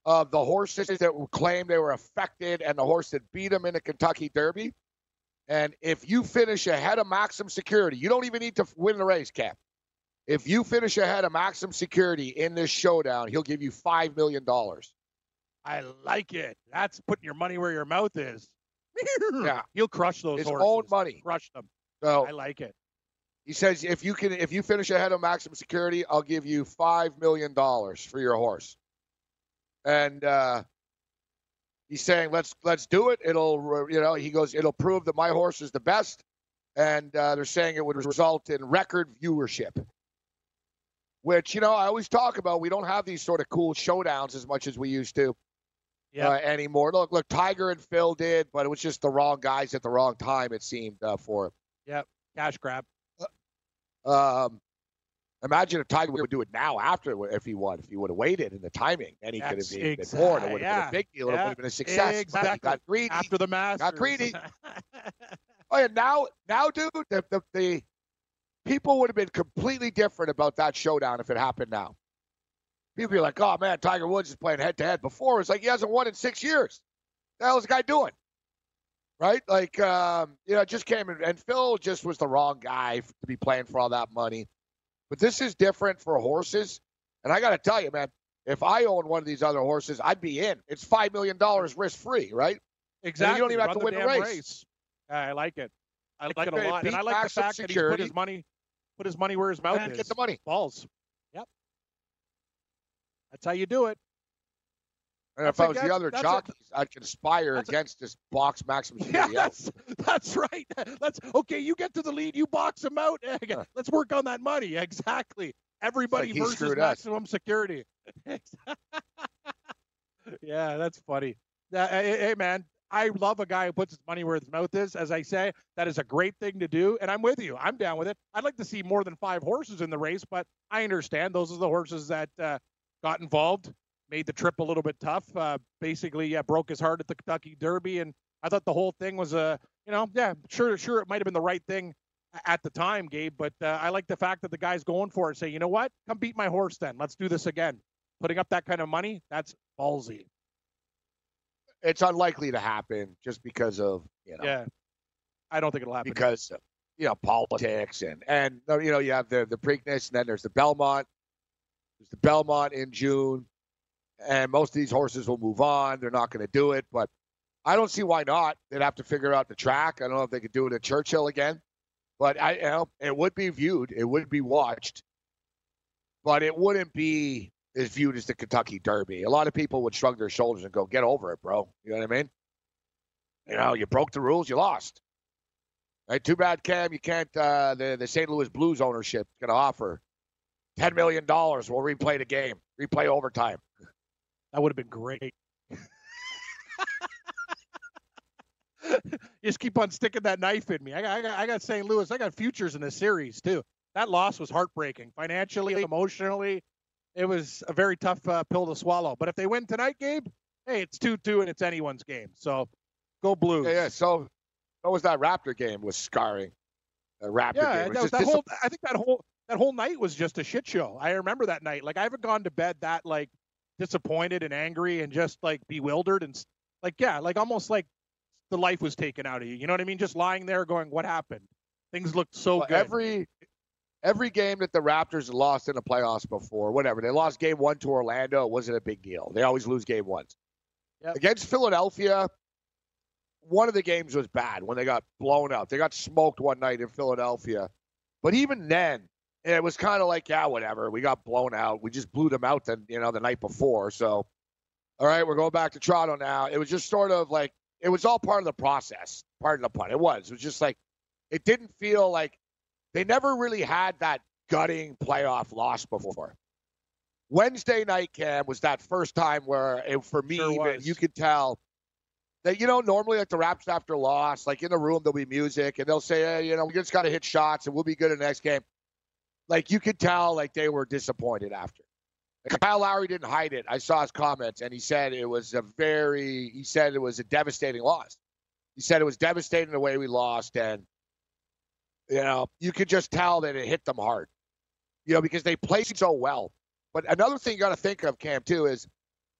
of the horses that claimed they were affected and the horse that beat them in the Kentucky Derby. And if you finish ahead of Maximum Security, you don't even need to win the race, Cap. If you finish ahead of Maximum Security in this showdown, he'll give you $5 million. I like it. That's putting your money where your mouth is. Yeah. He'll crush those His horses. own money. Crush them. So I like it. he says if you finish ahead of Maximum Security, I'll give you $5 million for your horse. And he's saying let's do it. It'll he goes, it'll prove that my horse is the best. And they're saying it would result in record viewership. Which, I always talk about, we don't have these sort of cool showdowns as much as we used to anymore. Look, Tiger and Phil did, but it was just the wrong guys at the wrong time, it seemed, for him. Yep, cash grab. Imagine if Tiger would do it now if he won. If he would have waited in the timing, and he could have been more. It would have been a big deal. It would have been a success. Exactly. He got greedy. After the Masters. Got greedy. Oh, yeah, now, dude, the people would have been completely different about that showdown if it happened now. People be like, oh, man, Tiger Woods is playing head-to-head. Before, it's like he hasn't won in 6 years. What the hell is the guy doing? Right? Like, just came in, and Phil just was the wrong guy to be playing for all that money. But this is different for horses. And I got to tell you, man, if I owned one of these other horses, I'd be in. It's $5 million risk-free, right? Exactly. And you don't even have to win the race. I like it. I like it a lot. And I like the fact that he put his money where his mouth is. Get the money. Balls. Yep. That's how you do it. And if I was the other jockeys, I'd conspire against this box Maximum Security. Yeah, that's right. Okay, you get to the lead, you box him out. Let's work on that money. Exactly. Everybody versus Maximum Security. Yeah, that's funny. Hey, man, I love a guy who puts his money where his mouth is. As I say, that is a great thing to do, and I'm with you. I'm down with it. I'd like to see more than 5 horses in the race, but I understand those are the horses that got involved. Made the trip a little bit tough. Basically, broke his heart at the Kentucky Derby, and I thought the whole thing was, sure, it might have been the right thing at the time, Gabe. But I like the fact that the guy's going for it. Say, you know what? Come beat my horse, then. Let's do this again. Putting up that kind of money, that's ballsy. It's unlikely to happen just because of Yeah, I don't think it'll happen because politics and you have the Preakness, and then there's the Belmont. There's the Belmont in June. And most of these horses will move on. They're not going to do it, but I don't see why not. They'd have to figure out the track. I don't know if they could do it at Churchill again, but it would be viewed. It would be watched, but it wouldn't be as viewed as the Kentucky Derby. A lot of people would shrug their shoulders and go, "Get over it, bro." You know what I mean? You broke the rules. You lost. Right? Too bad, Cam. You can't. The St. Louis Blues ownership is going to offer $10 million. We'll replay the game. Replay overtime. That would have been great. Just keep on sticking that knife in me. I got St. Louis. I got futures in this series, too. That loss was heartbreaking. Financially, emotionally, it was a very tough pill to swallow. But if they win tonight, Gabe, hey, it's 2-2 and it's anyone's game. So go Blues. Yeah. So what was that Raptor game was scarring? Raptor game. I think that whole night was just a shit show. I remember that night. Like, I haven't gone to bed that, disappointed and angry and just bewildered and almost like the life was taken out of you. You know what I mean? Just lying there going, what happened? Things looked so good. Every game that the Raptors lost in the playoffs before, whatever, they lost game 1 to Orlando. It wasn't a big deal. They always lose game 1s. Yep. Against Philadelphia, one of the games was bad when they got blown out. They got smoked one night in Philadelphia. But even then, it was kind of like, yeah, whatever. We got blown out. We just blew them out the night before. So, all right, we're going back to Toronto now. It was just sort of like, it was all part of the process, part of the pun. It was just like, it didn't feel like they never really had that gutting playoff loss before. Wednesday night, Cam, was that first time where, for me, you could tell that, normally like the Raps after loss, like in the room, there'll be music and they'll say, hey, we just got to hit shots and we'll be good in the next game. Like, you could tell, they were disappointed after. Kyle Lowry didn't hide it. I saw his comments, and he said it was a devastating loss. He said it was devastating the way we lost, and, you could just tell that it hit them hard, because they played so well. But another thing you got to think of, Cam, too, is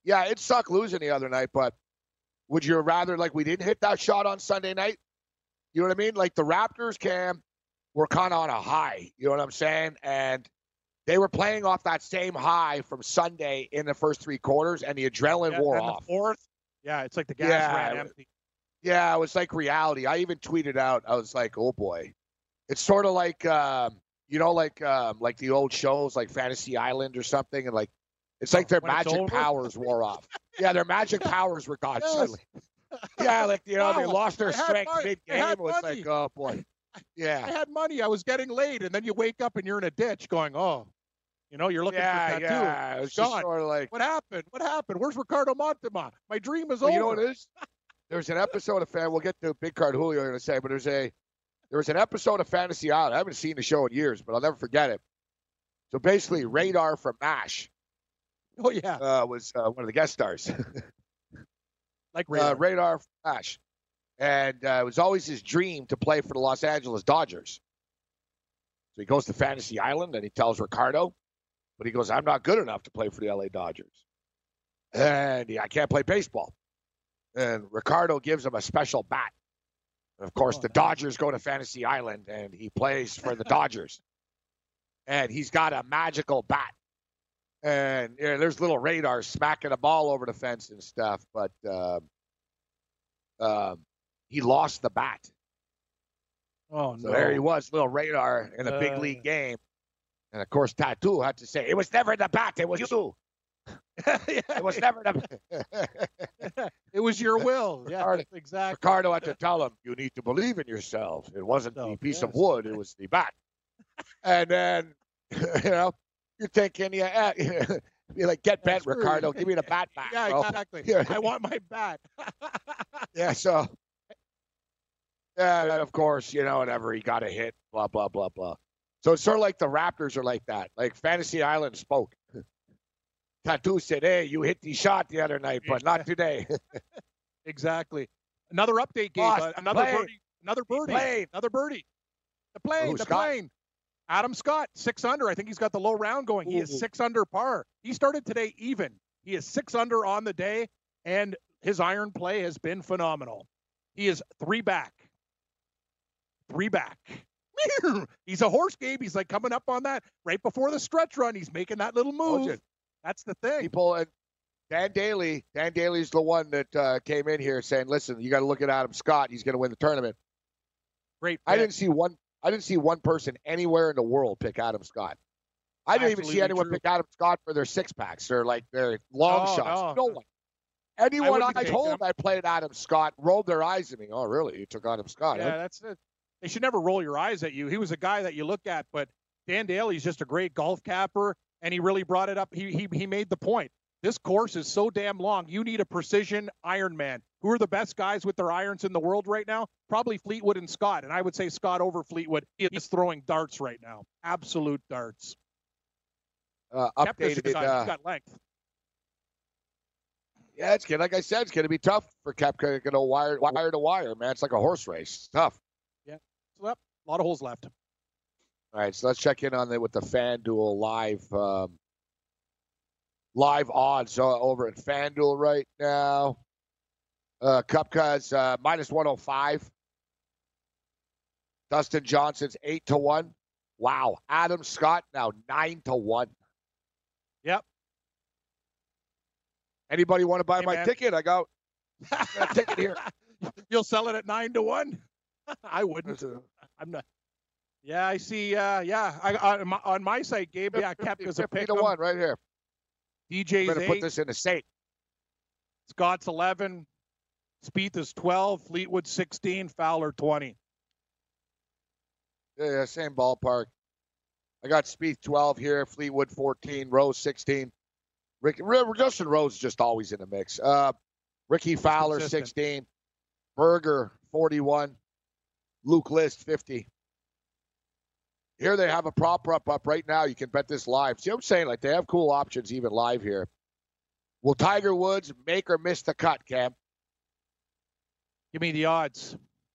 Yeah, it sucked losing the other night, but would you rather, like, we didn't hit that shot on Sunday night? You know what I mean? Like, the Raptors, Cam, were kind of on a high. You know what I'm saying? And they were playing off that same high from Sunday in the first three quarters, and the adrenaline wore and off. The fourth, it's like the gas ran empty. Yeah, it was like reality. I even tweeted out, I was like, oh, boy. It's sort of like, like the old shows like Fantasy Island or something, and, like, it's like their magic powers wore off. Yeah, their magic powers were gone suddenly. Yeah, like, they lost their strength mid-game. It was like, oh, boy. Yeah. I had money. I was getting laid, and then you wake up and you're in a ditch going, oh, you're looking for Tattoo. Yeah, it was just sort of like, what happened? What happened? Where's Ricardo Montemont? My dream is over. You know what it is? There's an episode of we'll get to Big Card Julio in a second, but there was an episode of Fantasy Island. I haven't seen the show in years, but I'll never forget it. So basically, Radar from MASH. Oh, yeah. Was one of the guest stars. Like Radar. Radar from MASH. And it was always his dream to play for the Los Angeles Dodgers. So he goes to Fantasy Island, and he tells Ricardo, but he goes, I'm not good enough to play for the LA Dodgers. And I can't play baseball. And Ricardo gives him a special bat. And, of course, the Dodgers go to Fantasy Island, and he plays for the Dodgers. And he's got a magical bat. And there's little Radar smacking the ball over the fence and stuff, but he lost the bat. Oh, so no. there he was, little Radar in a big league game. And, of course, Tattoo had to say, it was never the bat, it was you. It was never the It was your will. Yeah, exactly. Ricardo had to tell him, you need to believe in yourself. It wasn't the piece of wood, it was the bat. And then, you're thinking, you're like, get bent, Ricardo. Give me the bat back. Yeah, bro. exactly. I want my bat. Yeah, so. Yeah, and of course, whatever, he got a hit, blah, blah, blah, blah. So it's sort of like the Raptors are like that. Like Fantasy Island spoke. Tattoo said, hey, you hit the shot the other night, but not today. Exactly. Another update, Gabe. Another birdie. The plane. Adam Scott, 6 under. I think he's got the low round going. He is 6 under par. He started today even. He is 6 under on the day, and his iron play has been phenomenal. He is 3 back. 3 back. He's a horse, Gabe. He's like coming up on that right before the stretch run. He's making that little move. That's the thing. People, and Dan Daly's the one that came in here saying, listen, you got to look at Adam Scott. He's going to win the tournament. Great. I didn't see one person anywhere in the world pick Adam Scott. I didn't even see anyone pick Adam Scott for their 6-packs or like their long shots. No one. Anyone I told I played Adam Scott rolled their eyes at me. Oh, really? You took Adam Scott? Yeah, that's it. They should never roll your eyes at you. He was a guy that you look at, but Dan Daly's just a great golf capper, and he really brought it up. He made the point. This course is so damn long. You need a precision Ironman. Who are the best guys with their irons in the world right now? Probably Fleetwood and Scott, and I would say Scott over Fleetwood. He's throwing darts right now. Absolute darts. Updated. He's got length. Yeah, it's like I said, it's going to be tough for Koepka. Going to wire to wire, man. It's like a horse race. It's tough. Yeah, so a lot of holes left. All right, so let's check in on with the FanDuel live odds over at FanDuel right now. Koepka's minus 105. Dustin Johnson's 8-1. Wow. Adam Scott now 9-1. Yep. Anybody want to buy my ticket? I got a ticket here. You'll sell it at 9-1? I wouldn't. I'm not. Yeah, I see. On my site, Gabe. Yeah, Koepka's a pick. 50-1 right here. DJ's I'm going to put this in a safe. Scott's 11. Spieth is 12. Fleetwood 16. Fowler 20. Yeah, same ballpark. I got Spieth 12 here. Fleetwood 14. Rose 16. Justin Rose is just always in the mix. Ricky Fowler 16. Berger 41. Luke List 50. Here they have a prop up right now. You can bet this live. See what I'm saying? Like, they have cool options even live here. Will Tiger Woods make or miss the cut, Cam? Give me the odds.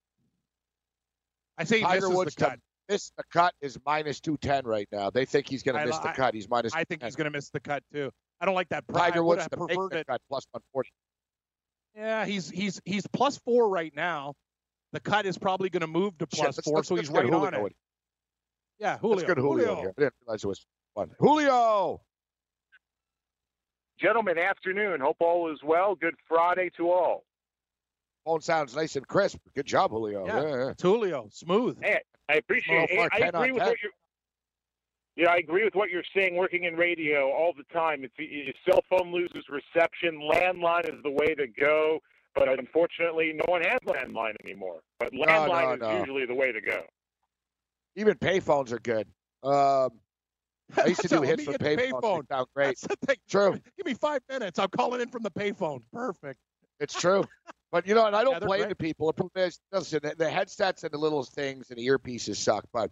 I say Tiger Woods the cut. Miss the cut is minus 210 right now. They think he's going to miss the cut. He's minus. I think he's going to miss the cut too. I don't like that. Tiger Woods have preferred it. Cut plus 140. Yeah, he's plus 4 right now. The cut is probably going to move to plus 4, so he's right on it. Yeah, Julio. Let's get Julio here. I didn't realize it was fun. Julio! Gentlemen, afternoon. Hope all is well. Good Friday to all. Phone sounds nice and crisp. Good job, Julio. Yeah. It's Julio. Smooth. Hey, I appreciate it. I agree with what you're... Yeah, I agree with what you're saying. Working in radio all the time, your cell phone loses reception. Landline is the way to go, but unfortunately, no one has landline anymore. But landline is usually the way to go. Even payphones are good. I used to do hits from payphones. Sound great. True. Give me 5 minutes. I'm calling in from the payphone. Perfect. It's true. But, and I don't blame the people. Listen, the headsets and the little things and the earpieces suck. But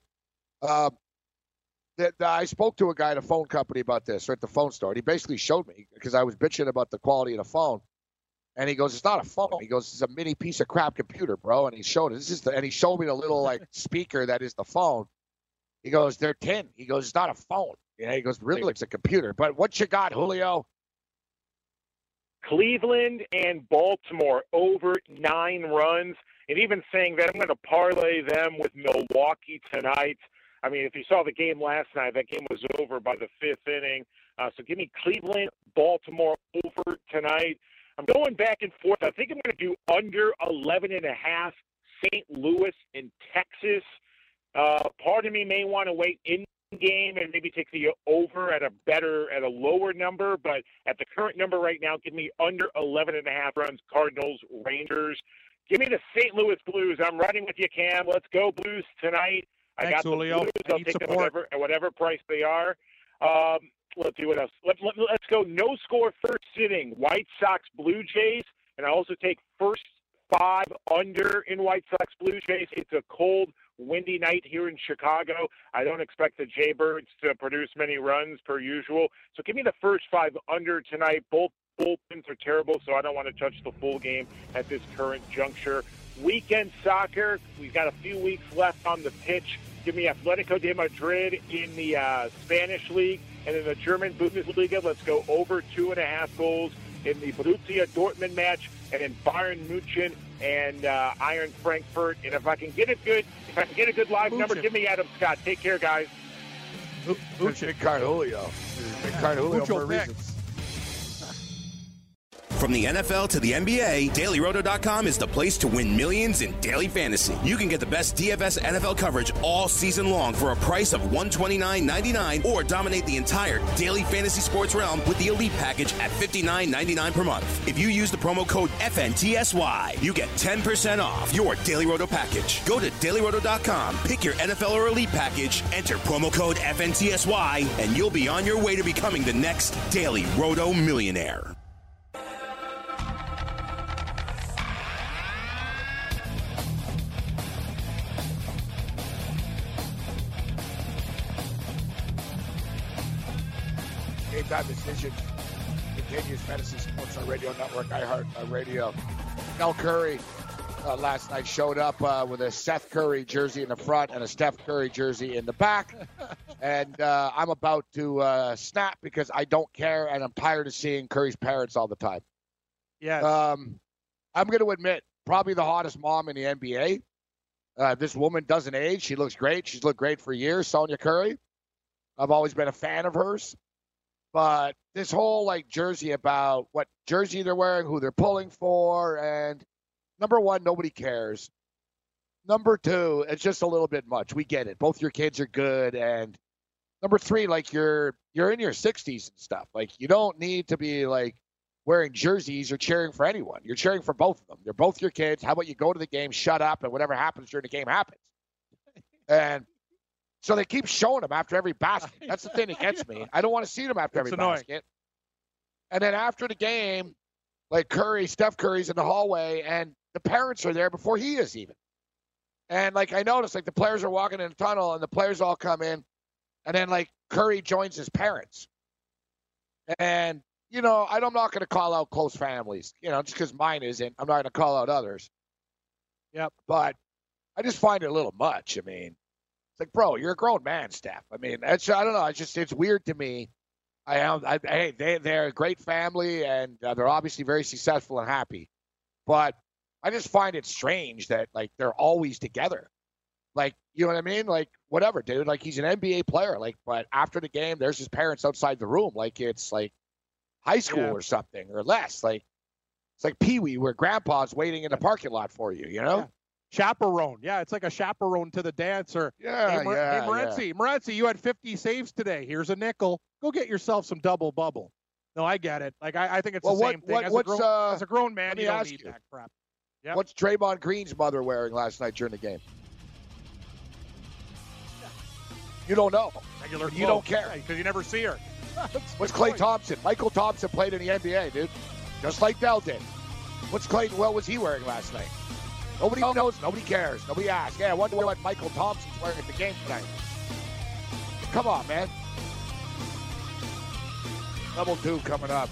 I spoke to a guy at a phone company about this, or at the phone store. And he basically showed me, because I was bitching about the quality of the phone. And he goes, it's not a phone. He goes, it's a mini piece of crap computer, bro. And he showed it. And he showed me the little speaker that is the phone. He goes, they're tin. He goes, it's not a phone. He goes, really, it's a computer. But what you got, Julio? Cleveland and Baltimore over 9 runs. And even saying that I'm going to parlay them with Milwaukee tonight. I mean, if you saw the game last night, that game was over by the 5th inning. So give me Cleveland, Baltimore over tonight. I'm going back and forth. I think I'm going to do under 11.5 St. Louis in Texas. Part of me may want to wait in game and maybe take the over at a lower number, but at the current number right now, give me under 11.5 runs. Cardinals, Rangers. Give me the St. Louis Blues. I'm riding with you, Cam. Let's go Blues tonight. Thanks, I got Julio. the Blues. I'll take them at whatever price they are. Let's see what else. Let's go no score first inning. White Sox, Blue Jays, and I also take first 5 under in White Sox, Blue Jays. It's a cold, windy night here in Chicago. I don't expect the Jaybirds to produce many runs per usual. So give me the first 5 under tonight. Both bullpens are terrible, so I don't want to touch the full game at this current juncture. Weekend soccer, we've got a few weeks left on the pitch. Give me Atletico de Madrid in the Spanish league, and in the German Bundesliga, let's go over 2.5 goals in the Borussia Dortmund match, and in Bayern München and Iron Frankfurt. And if I can get a good live number, give me Adam Scott. Take care, guys. Big card Julio. Big card Julio for a reason. From the NFL to the NBA, DailyRoto.com is the place to win millions in daily fantasy. You can get the best DFS NFL coverage all season long for a price of $129.99, or dominate the entire daily fantasy sports realm with the Elite Package at $59.99 per month. If you use the promo code FNTSY, you get 10% off your Daily Roto package. Go to DailyRoto.com, pick your NFL or Elite Package, enter promo code FNTSY, and you'll be on your way to becoming the next Daily Roto millionaire. Game Time Decision continues. Fantasy Sports on Radio Network, iHeart Radio. Mel Curry last night showed up with a Seth Curry jersey in the front and a Steph Curry jersey in the back. And I'm about to snap because I don't care, and I'm tired of seeing Curry's parents all the time. Yes. I'm going to admit, probably the hottest mom in the NBA. This woman doesn't age. She looks great. She's looked great for years, Sonia Curry. I've always been a fan of hers. But this whole jersey about what jersey they're wearing, who they're pulling for, and number one, nobody cares. Number two, it's just a little bit much. We get it. Both your kids are good, and number three, you're in your 60s and stuff. You don't need to be wearing jerseys or cheering for anyone. You're cheering for both of them. They're both your kids. How about you go to the game, shut up, and whatever happens during the game happens. And so they keep showing them after every basket. That's the thing that gets me. I don't want to see them after every basket. And then after the game, Steph Curry's in the hallway, and the parents are there before he is even. And I noticed, the players are walking in the tunnel, and the players all come in, and then Curry joins his parents. And I'm not going to call out close families, just because mine isn't. I'm not going to call out others. Yep. But I just find it a little much. I mean, it's bro, you're a grown man, Steph. I mean, I don't know. It's weird to me I am. Hey, they're a great family, and they're obviously very successful and happy. But I just find it strange that, like, they're always together. Like, you know what I mean? Like, whatever, dude. Like, he's an NBA player. Like, but after the game, there's his parents outside the room. Like, it's like high school or something or less. Like, it's like Pee-wee where grandpa's waiting in the parking lot for you, you know? Yeah. Chaperone. Yeah, it's like a chaperone to the dancer. Yeah, hey, Morency, you had 50 saves today. Here's a nickel. Go get yourself some double bubble. No, I get it. Like, I think it's the same thing. As a grown man, you don't need that crap. Yep. What's Draymond Green's mother wearing last night during the game? You don't know. Regular clothes. You don't care. Because you never see her. What's Klay Thompson? Michael Thompson played in the NBA, dude. Just like Dell did. What was he wearing last night? Nobody knows. Nobody cares. Nobody asks. Yeah, I wonder what Michael Thompson's wearing at the game tonight. Come on, man. Level 2 coming up.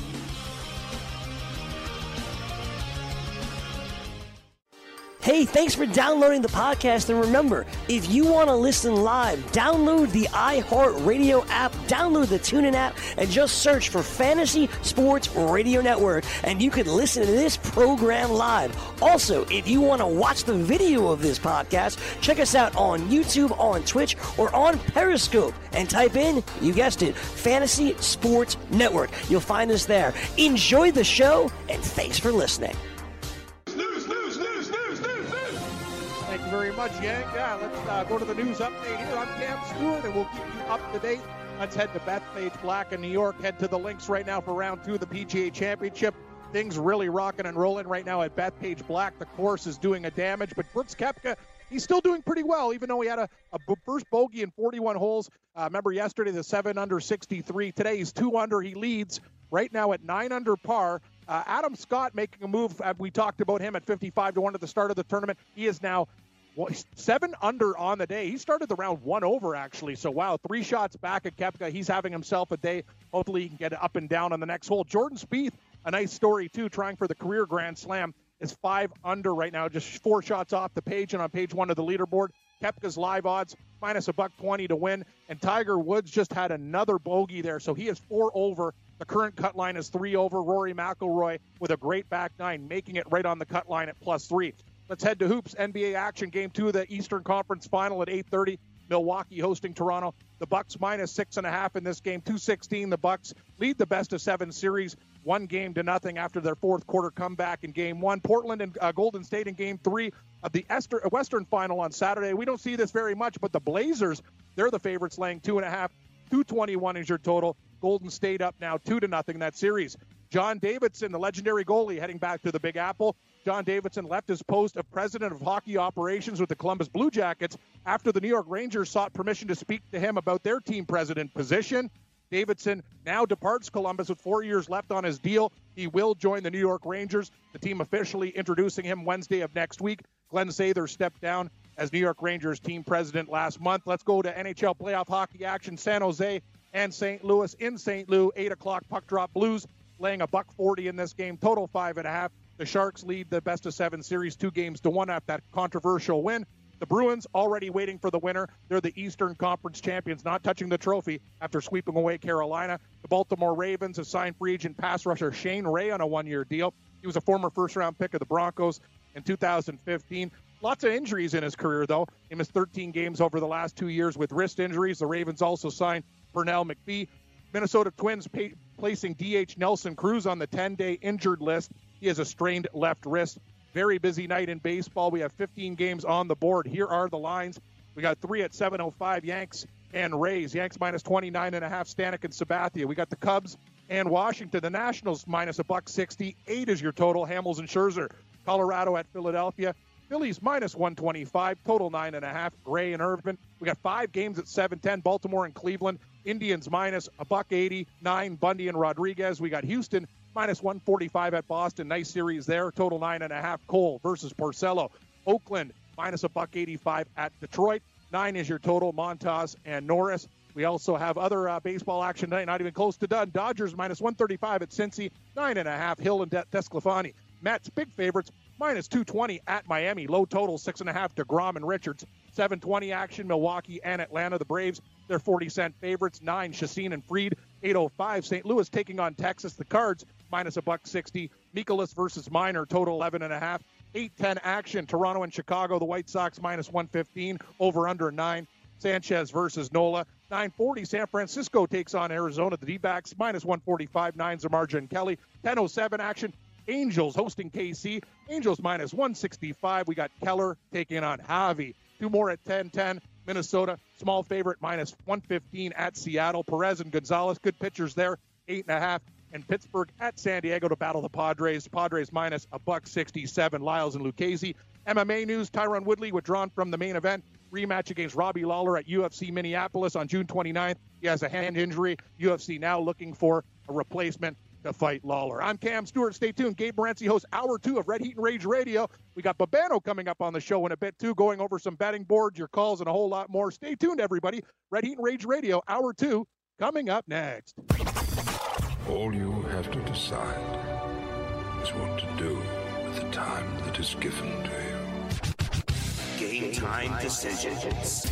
Hey, thanks for downloading the podcast. And remember, if you want to listen live, download the iHeartRadio app, download the TuneIn app, and just search for Fantasy Sports Radio Network, and you can listen to this program live. Also, if you want to watch the video of this podcast, check us out on YouTube, on Twitch, or on Periscope, and type in, you guessed it, Fantasy Sports Network. You'll find us there. Enjoy the show, and thanks for listening. Thank you very much, Yank. Yeah, let's go to the news update here. I'm Cam Stewart, and we'll keep you up to date. Let's head to Bethpage Black in New York. Head to the links right now for round 2 of the PGA Championship. Things really rocking and rolling right now at Bethpage Black. The course is doing a damage, but Brooks Koepka, he's still doing pretty well, even though he had a first bogey in 41 holes. Remember yesterday, the 7 under 63. Today, he's 2 under. He leads right now at 9 under par. Adam Scott making a move. We talked about him at 55-1 at the start of the tournament. He is now 7 under on the day. He started the round 1 over, actually. So, wow, 3 shots back at Koepka. He's having himself a day. Hopefully he can get up and down on the next hole. Jordan Spieth, a nice story, too, trying for the career Grand Slam, is 5 under right now, just 4 shots off the page and on page 1 of the leaderboard. Koepka's live odds, minus $120 to win. And Tiger Woods just had another bogey there, so he is 4 over. The current cut line is 3 over. Rory McIlroy with a great back 9, making it right on the cut line at +3. Let's head to hoops. NBA action, game 2 of the Eastern Conference Final at 8:30. Milwaukee hosting Toronto. The Bucks minus 6.5 in this game. 216. The Bucks lead the best-of-7 series, 1-0 after their fourth quarter comeback in game 1. Portland and Golden State in game 3 of the Western Final on Saturday. We don't see this very much, but the Blazers, they're the favorites, laying 2.5. 221 is your total. Golden State up now 2-0 in that series. John Davidson, the legendary goalie, heading back to the Big Apple. John Davidson left his post of president of hockey operations with the Columbus Blue Jackets after the New York Rangers sought permission to speak to him about their team president position. Davidson now departs Columbus with 4 years left on his deal. He will join the New York Rangers, the team officially introducing him Wednesday of next week. Glenn Sather stepped down as New York Rangers team president last month. Let's go to NHL playoff hockey action. San Jose and St. Louis. In St. Louis, 8 o'clock puck drop. Blues laying $140 in this game, total 5.5. The Sharks lead the best-of-7 series 2-1 after that controversial win. The Bruins already waiting for the winner. They're the Eastern Conference champions, not touching the trophy after sweeping away Carolina. The Baltimore Ravens have signed free agent pass rusher Shane Ray on a 1-year deal. He was a former first-round pick of the Broncos in 2015. Lots of injuries in his career, though. He missed 13 games over the last 2 years with wrist injuries. The Ravens also signed Pernell McPhee. Minnesota Twins placing D.H. Nelson Cruz on the 10-day injured list. He has a strained left wrist. Very busy night in baseball. We have 15 games on the board. Here are the lines. We got 3 at 7:05, Yanks and Rays. Yanks minus 29.5, Stanek and Sabathia. We got the Cubs and Washington. The Nationals minus $1.60. 8 is your total, Hamels and Scherzer. Colorado at Philadelphia. Phillies minus 125, total 9.5, Gray and Irvin. We got 5 games at 7:10, Baltimore and Cleveland. Indians minus $1.80, 9, Bundy and Rodriguez. We got Houston minus 145 at Boston. Nice series there, total 9.5, Cole versus Porcello. Oakland minus $1.85 at Detroit. 9 is your total, Montas and Norris. We also have other baseball action tonight, not even close to done. Dodgers minus 135 at Cincy, 9.5, Hill and Desclafani. Mets, big favorites, minus 220 at Miami. Low total, 6.5, DeGrom and Richards. 7:20 action, Milwaukee and Atlanta. The Braves, they're 40-cent favorites. 9, Chacin and Fried. 8:05, St. Louis taking on Texas. The Cards minus $1.60. Mikolas versus Minor, total 11.5. 8:10 action. Toronto and Chicago. The White Sox minus 115. Over under 9. Sanchez versus Nola. 9:40, San Francisco takes on Arizona. The D-backs minus 145. 9 Zamarja and Kelly. 10:07 action. Angels hosting KC. Angels minus 165. We got Keller taking on Javi. 2 more at 10:10. Minnesota, small favorite, minus 115 at Seattle. Perez and Gonzalez, good pitchers there, 8.5. And Pittsburgh at San Diego to battle the Padres. Padres minus $1.67. Lyles and Lucchesi. MMA news, Tyron Woodley withdrawn from the main event. Rematch against Robbie Lawler at UFC Minneapolis on June 29th. He has a hand injury. UFC now looking for a replacement to fight Lawler. I'm Cam Stewart. Stay tuned. Gabe Morency hosts Hour 2 of Red Heat and Rage Radio. We got Babano coming up on the show in a bit, too, going over some betting boards, your calls, and a whole lot more. Stay tuned, everybody. Red Heat and Rage Radio, Hour 2, coming up next. All you have to decide is what to do with the time that is given to you. Game time decisions.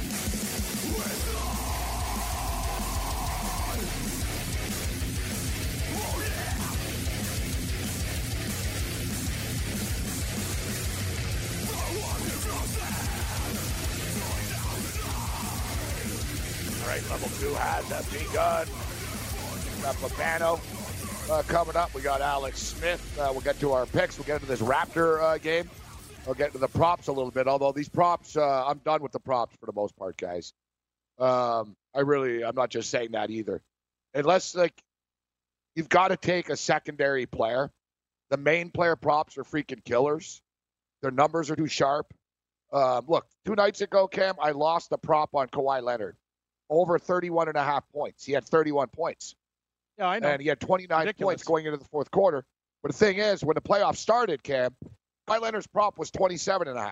All right, level 2 has begun. We got Babano coming up. We got Alex Smith. We'll get to our picks. We'll get into this Raptor game. We'll get into the props a little bit. Although these props, I'm done with the props for the most part, guys. I'm not just saying that either. Unless, you've got to take a secondary player. The main player props are freaking killers. Their numbers are too sharp. Look, 2 nights ago, Cam, I lost the prop on Kawhi Leonard. Over 31.5 points. He had 31 points. Yeah, I know. And he had 29 points going into the fourth quarter. But the thing is, when the playoffs started, Cam, Kawhi Leonard's prop was 27.5,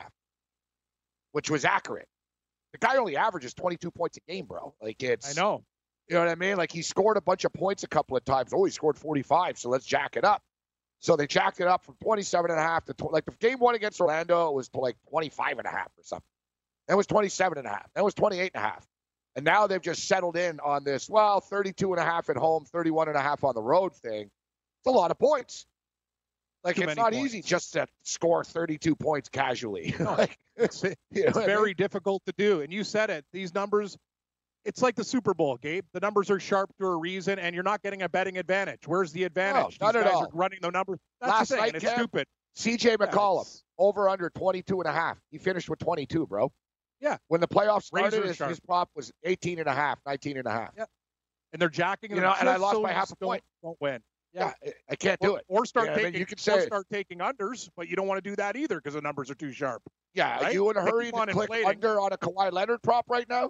which was accurate. The guy only averages 22 points a game, bro. I know. You know what I mean? He scored a bunch of points a couple of times. Oh, he scored 45, so let's jack it up. So they jacked it up from 27.5 to, the game 1 against Orlando, it was to 25.5 or something. That was 27.5. That was 28.5. And now they've just settled in on this, 32.5 at home, 31.5 on the road thing. It's a lot of points. It's not easy just to score 32 points casually. No, it's very difficult to do. And you said it. These numbers, it's like the Super Bowl, Gabe. The numbers are sharp for a reason, and you're not getting a betting advantage. Where's the advantage? No, not These at guys all. are running the numbers. That's Last the thing, night, and it's Cam, stupid. CJ McCollum, over under 22.5. He finished with 22, bro. Yeah. When the playoffs started, Razor his prop was 18.5, 19.5. Yeah. And they're jacking them. And I lost by half a point. Won't win. Yeah, I can't do it. Or start taking. taking. You could say start taking unders, but you don't want to do that either because the numbers are too sharp. Yeah, right? Are you in a hurry to click under on a Kawhi Leonard prop right now?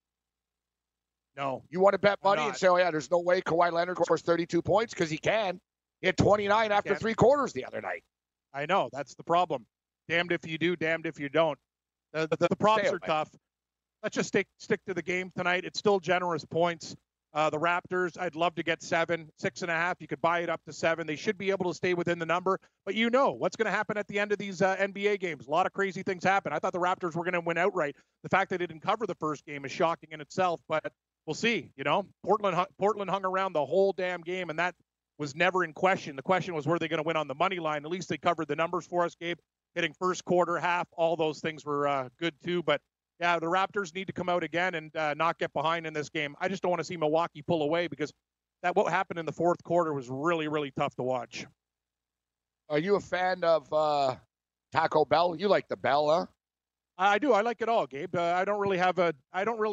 No. You want to bet money and say, oh, yeah, there's no way Kawhi Leonard scores 32 points because he can. He had 29 after 3 quarters the other night. I know. That's the problem. Damned if you do, damned if you don't. The props are tough. Let's just stick to the game tonight. It's still generous points. The Raptors, I'd love to get 7, 6.5. You could buy it up to 7. They should be able to stay within the number. But you know what's going to happen at the end of these NBA games. A lot of crazy things happen. I thought the Raptors were going to win outright. The fact that they didn't cover the first game is shocking in itself. But we'll see. Portland hung around the whole damn game, and that was never in question. The question was, were they going to win on the money line? At least they covered the numbers for us, Gabe. Hitting first quarter, half, all those things were good too. But yeah, the Raptors need to come out again and not get behind in this game. I just don't want to see Milwaukee pull away because what happened in the fourth quarter was really, really tough to watch. Are you a fan of Taco Bell? You like the Bell, huh? I do. I like it all, Gabe. I don't really have a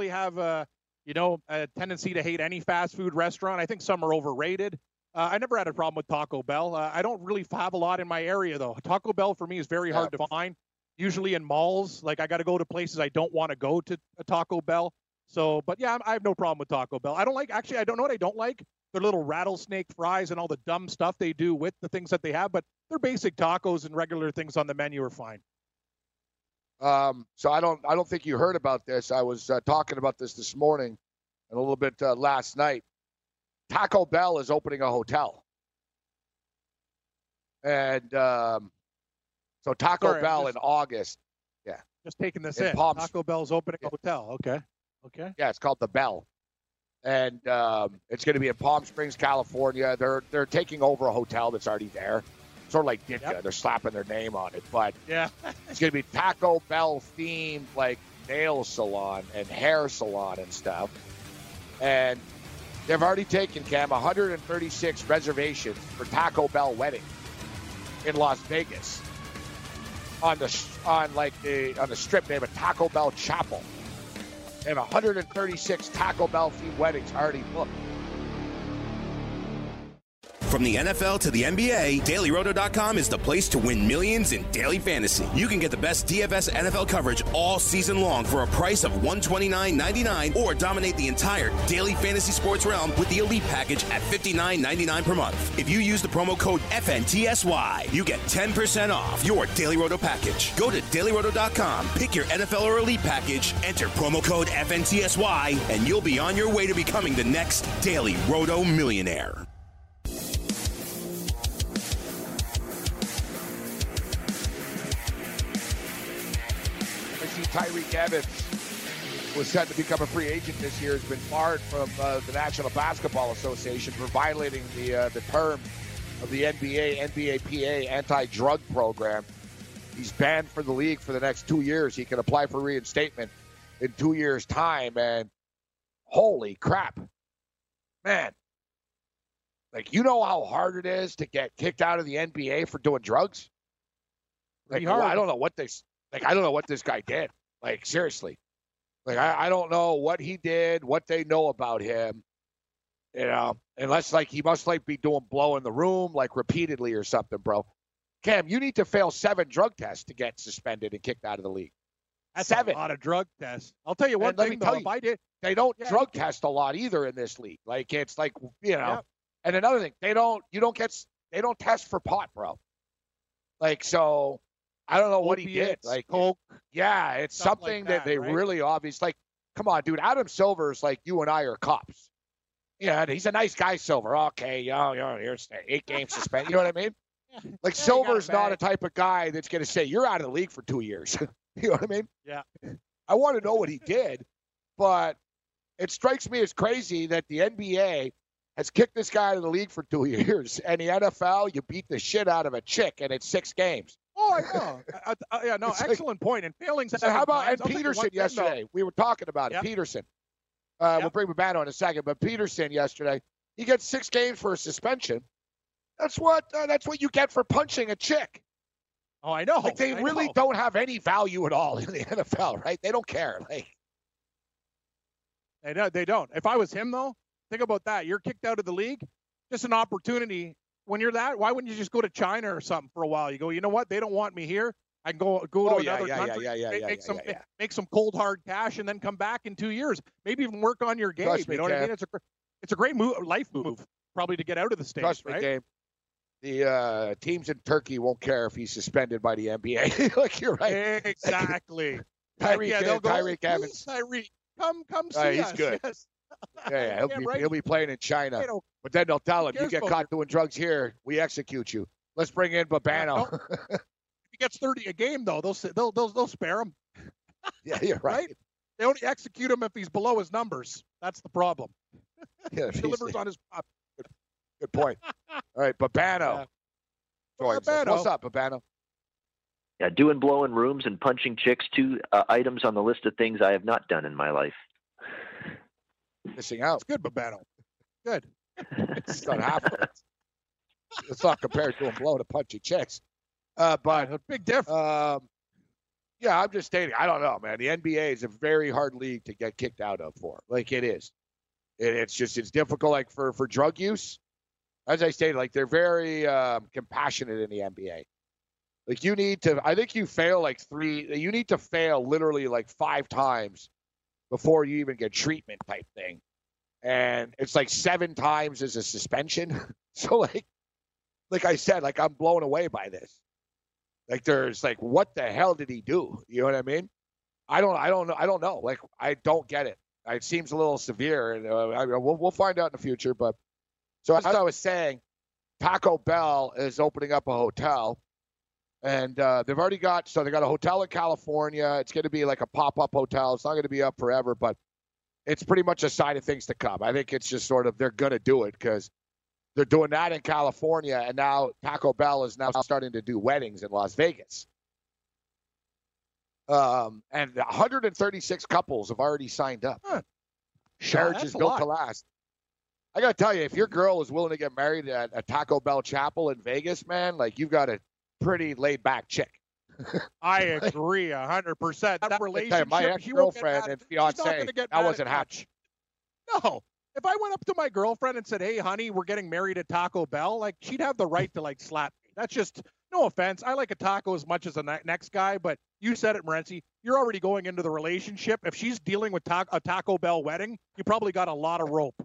tendency to hate any fast food restaurant. I think some are overrated. I never had a problem with Taco Bell. I don't really have a lot in my area, though. Taco Bell for me is very hard to find. Usually in malls, I got to go to places I don't want to go to a Taco Bell. So, but yeah, I have no problem with Taco Bell. I don't know what I don't like. Their little rattlesnake fries and all the dumb stuff they do with the things that they have, but their basic tacos and regular things on the menu are fine. So I don't think you heard about this. I was talking about this morning and a little bit last night. Taco Bell is opening a hotel. And so Taco Bell in August. Yeah. Just taking this in. Taco Bell's opening a hotel. Okay. Yeah, it's called the Bell. And it's going to be in Palm Springs, California. They're taking over a hotel that's already there. Sort of like Ditka. Yep. They're slapping their name on it. But yeah, it's going to be Taco Bell themed, like nail salon and hair salon and stuff. And they've already taken, Cam, 136 reservations for Taco Bell wedding in Las Vegas on the strip name of Taco Bell Chapel. They have 136 Taco Bell themed weddings already booked. From the NFL to the NBA, DailyRoto.com is the place to win millions in daily fantasy. You can get the best DFS NFL coverage all season long for a price of $129.99 or dominate the entire daily fantasy sports realm with the Elite Package at $59.99 per month. If you use the promo code FNTSY, you get 10% off your Daily Roto package. Go to DailyRoto.com, pick your NFL or Elite Package, enter promo code FNTSY, and you'll be on your way to becoming the next Daily Roto millionaire. Tyreek Evans was set to become a free agent this year, has been barred from the National Basketball Association for violating the terms of the NBAPA anti-drug program. He's banned from the league for the next 2 years. He can apply for reinstatement in 2 years' time, and holy crap. Man, like, you know how hard it is to get kicked out of the NBA for doing drugs? Like, I don't know what this guy did. Like, seriously. Like, I don't know what he did, what they know about him. You know, unless, like, he must, like, be doing blow in the room, like, repeatedly or something, bro. Cam, you need to fail 7 drug tests to get suspended and kicked out of the league. That's 7. A lot of drug tests. I'll tell you one thing, though. If I did, they don't drug test a lot either in this league. Like, it's like, you know. Yep. And another thing, they don't test for pot, bro. Like, so I don't know what he did. Like, coke, yeah, it's something like that they right? really obvious. Like, come on, dude. Adam Silver's like you and I are cops. Yeah, he's a nice guy, Silver. Okay, here's 8 games suspended. You know what I mean? Like, yeah, Silver's not a type of guy that's going to say you're out of the league for 2 years. You know what I mean? Yeah. I want to know what he did, but it strikes me as crazy that the NBA has kicked this guy out of the league for 2 years, and the NFL, you beat the shit out of a chick, and it's 6 games. Oh, I know. Yeah, no, it's excellent point. And failing. So how about and Peterson yesterday? We were talking about it. Peterson. We'll bring Babano in a second, but Peterson yesterday, he gets 6 games for a suspension. That's what you get for punching a chick. Oh, I know. Like, they really don't have any value at all in the NFL, right? They don't care. Like, they don't. If I was him, though, think about that. You're kicked out of the league. Just an opportunity. When you're that, why wouldn't you just go to China or something for a while? You go, you know what? They don't want me here. I can go to another country, make some cold hard cash, and then come back in 2 years. Maybe even work on your game. You know what I mean? It's a great life move, probably, to get out of the States. Trust me, right? Gabe. The teams in Turkey won't care if he's suspended by the NBA. Like, you're right. Exactly. Tyreek Evans. Tyreek, come see us. He's good. Yes. Yeah, he'll be playing in China. But then they'll tell him, you get caught doing drugs here, we execute you. Let's bring in Babano. If he gets 30 a game, though, they'll spare him. Yeah, you're right. They only execute him if he's below his numbers. That's the problem. Yeah, he delivers on his pop. Good point. All right, Babano. What's up, Babano? Yeah, doing blow in rooms and punching chicks, 2 items on the list of things I have not done in my life. Missing out. It's good, Babano. Good. It's not half of it. It's not compared to him blowing to punching chicks. But a big difference. Yeah, I'm just stating. I don't know, man. The NBA is a very hard league to get kicked out of for. Like, it is. It's difficult, like, for drug use. As I stated, like, they're very compassionate in the NBA. Like, I think you fail like 3. You need to fail literally like 5 times before you even get treatment type thing. And it's like 7 times as a suspension. So, like I said, like, I'm blown away by this. Like, there's like, what the hell did he do? You know what I mean? I don't know. Like, I don't get it. It seems a little severe, and we'll find out in the future. But so as I was saying, Taco Bell is opening up a hotel, and they've already got a hotel in California. It's going to be like a pop-up hotel. It's not going to be up forever, but it's pretty much a sign of things to come. I think it's just sort of they're going to do it because they're doing that in California, and now Taco Bell is now starting to do weddings in Las Vegas. And 136 couples have already signed up. Marriage is built to last. I got to tell you, if your girl is willing to get married at a Taco Bell chapel in Vegas, man, like you've got a pretty laid-back chick. I agree 100%. That relationship, my ex-girlfriend and fiance, that wasn't happy. No. If I went up to my girlfriend and said, hey, honey, we're getting married at Taco Bell, like, she'd have the right to, like, slap me. That's just, no offense. I like a taco as much as the next guy, but you said it, Morency. You're already going into the relationship. If she's dealing with a Taco Bell wedding, you probably got a lot of rope.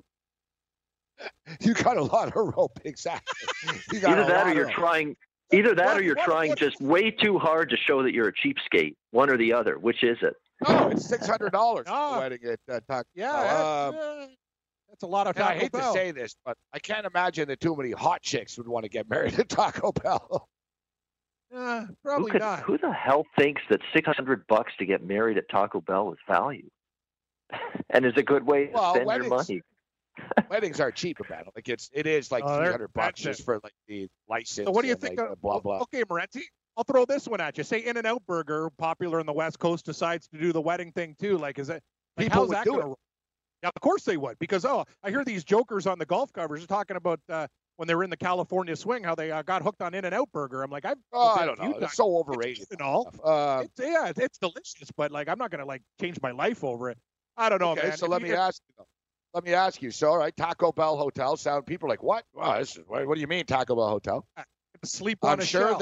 You got a lot of rope, exactly. Either that or you're trying just way too hard to show that you're a cheapskate. One or the other. Which is it? No, it's $600 for the wedding at Taco Bell. That's a lot of Taco I hate Bell. to say this, but I can't imagine that too many hot chicks would want to get married at Taco Bell. Probably not. Who the hell thinks that $600 to get married at Taco Bell is value? And is a good way to spend your money? Weddings are cheap about it. Like it is like $300 just for like the license. So what do you think? Blah blah. Okay, Morency, I'll throw this one at you. Say In-N-Out Burger, popular in the West Coast, decides to do the wedding thing too. Like, is it? Like, People how's would that do going to? Yeah, of course they would, because I hear these jokers on the golf covers talking about when they were in the California swing how they got hooked on In-N-Out Burger. I'm like, I don't know. It's so overrated. And all. It's delicious, but like I'm not going to like change my life over it. I don't know, okay, man. So let me ask you. So, all right, Taco Bell Hotel sound. People are like, what? Wow, what do you mean Taco Bell Hotel? Sleep on I'm sure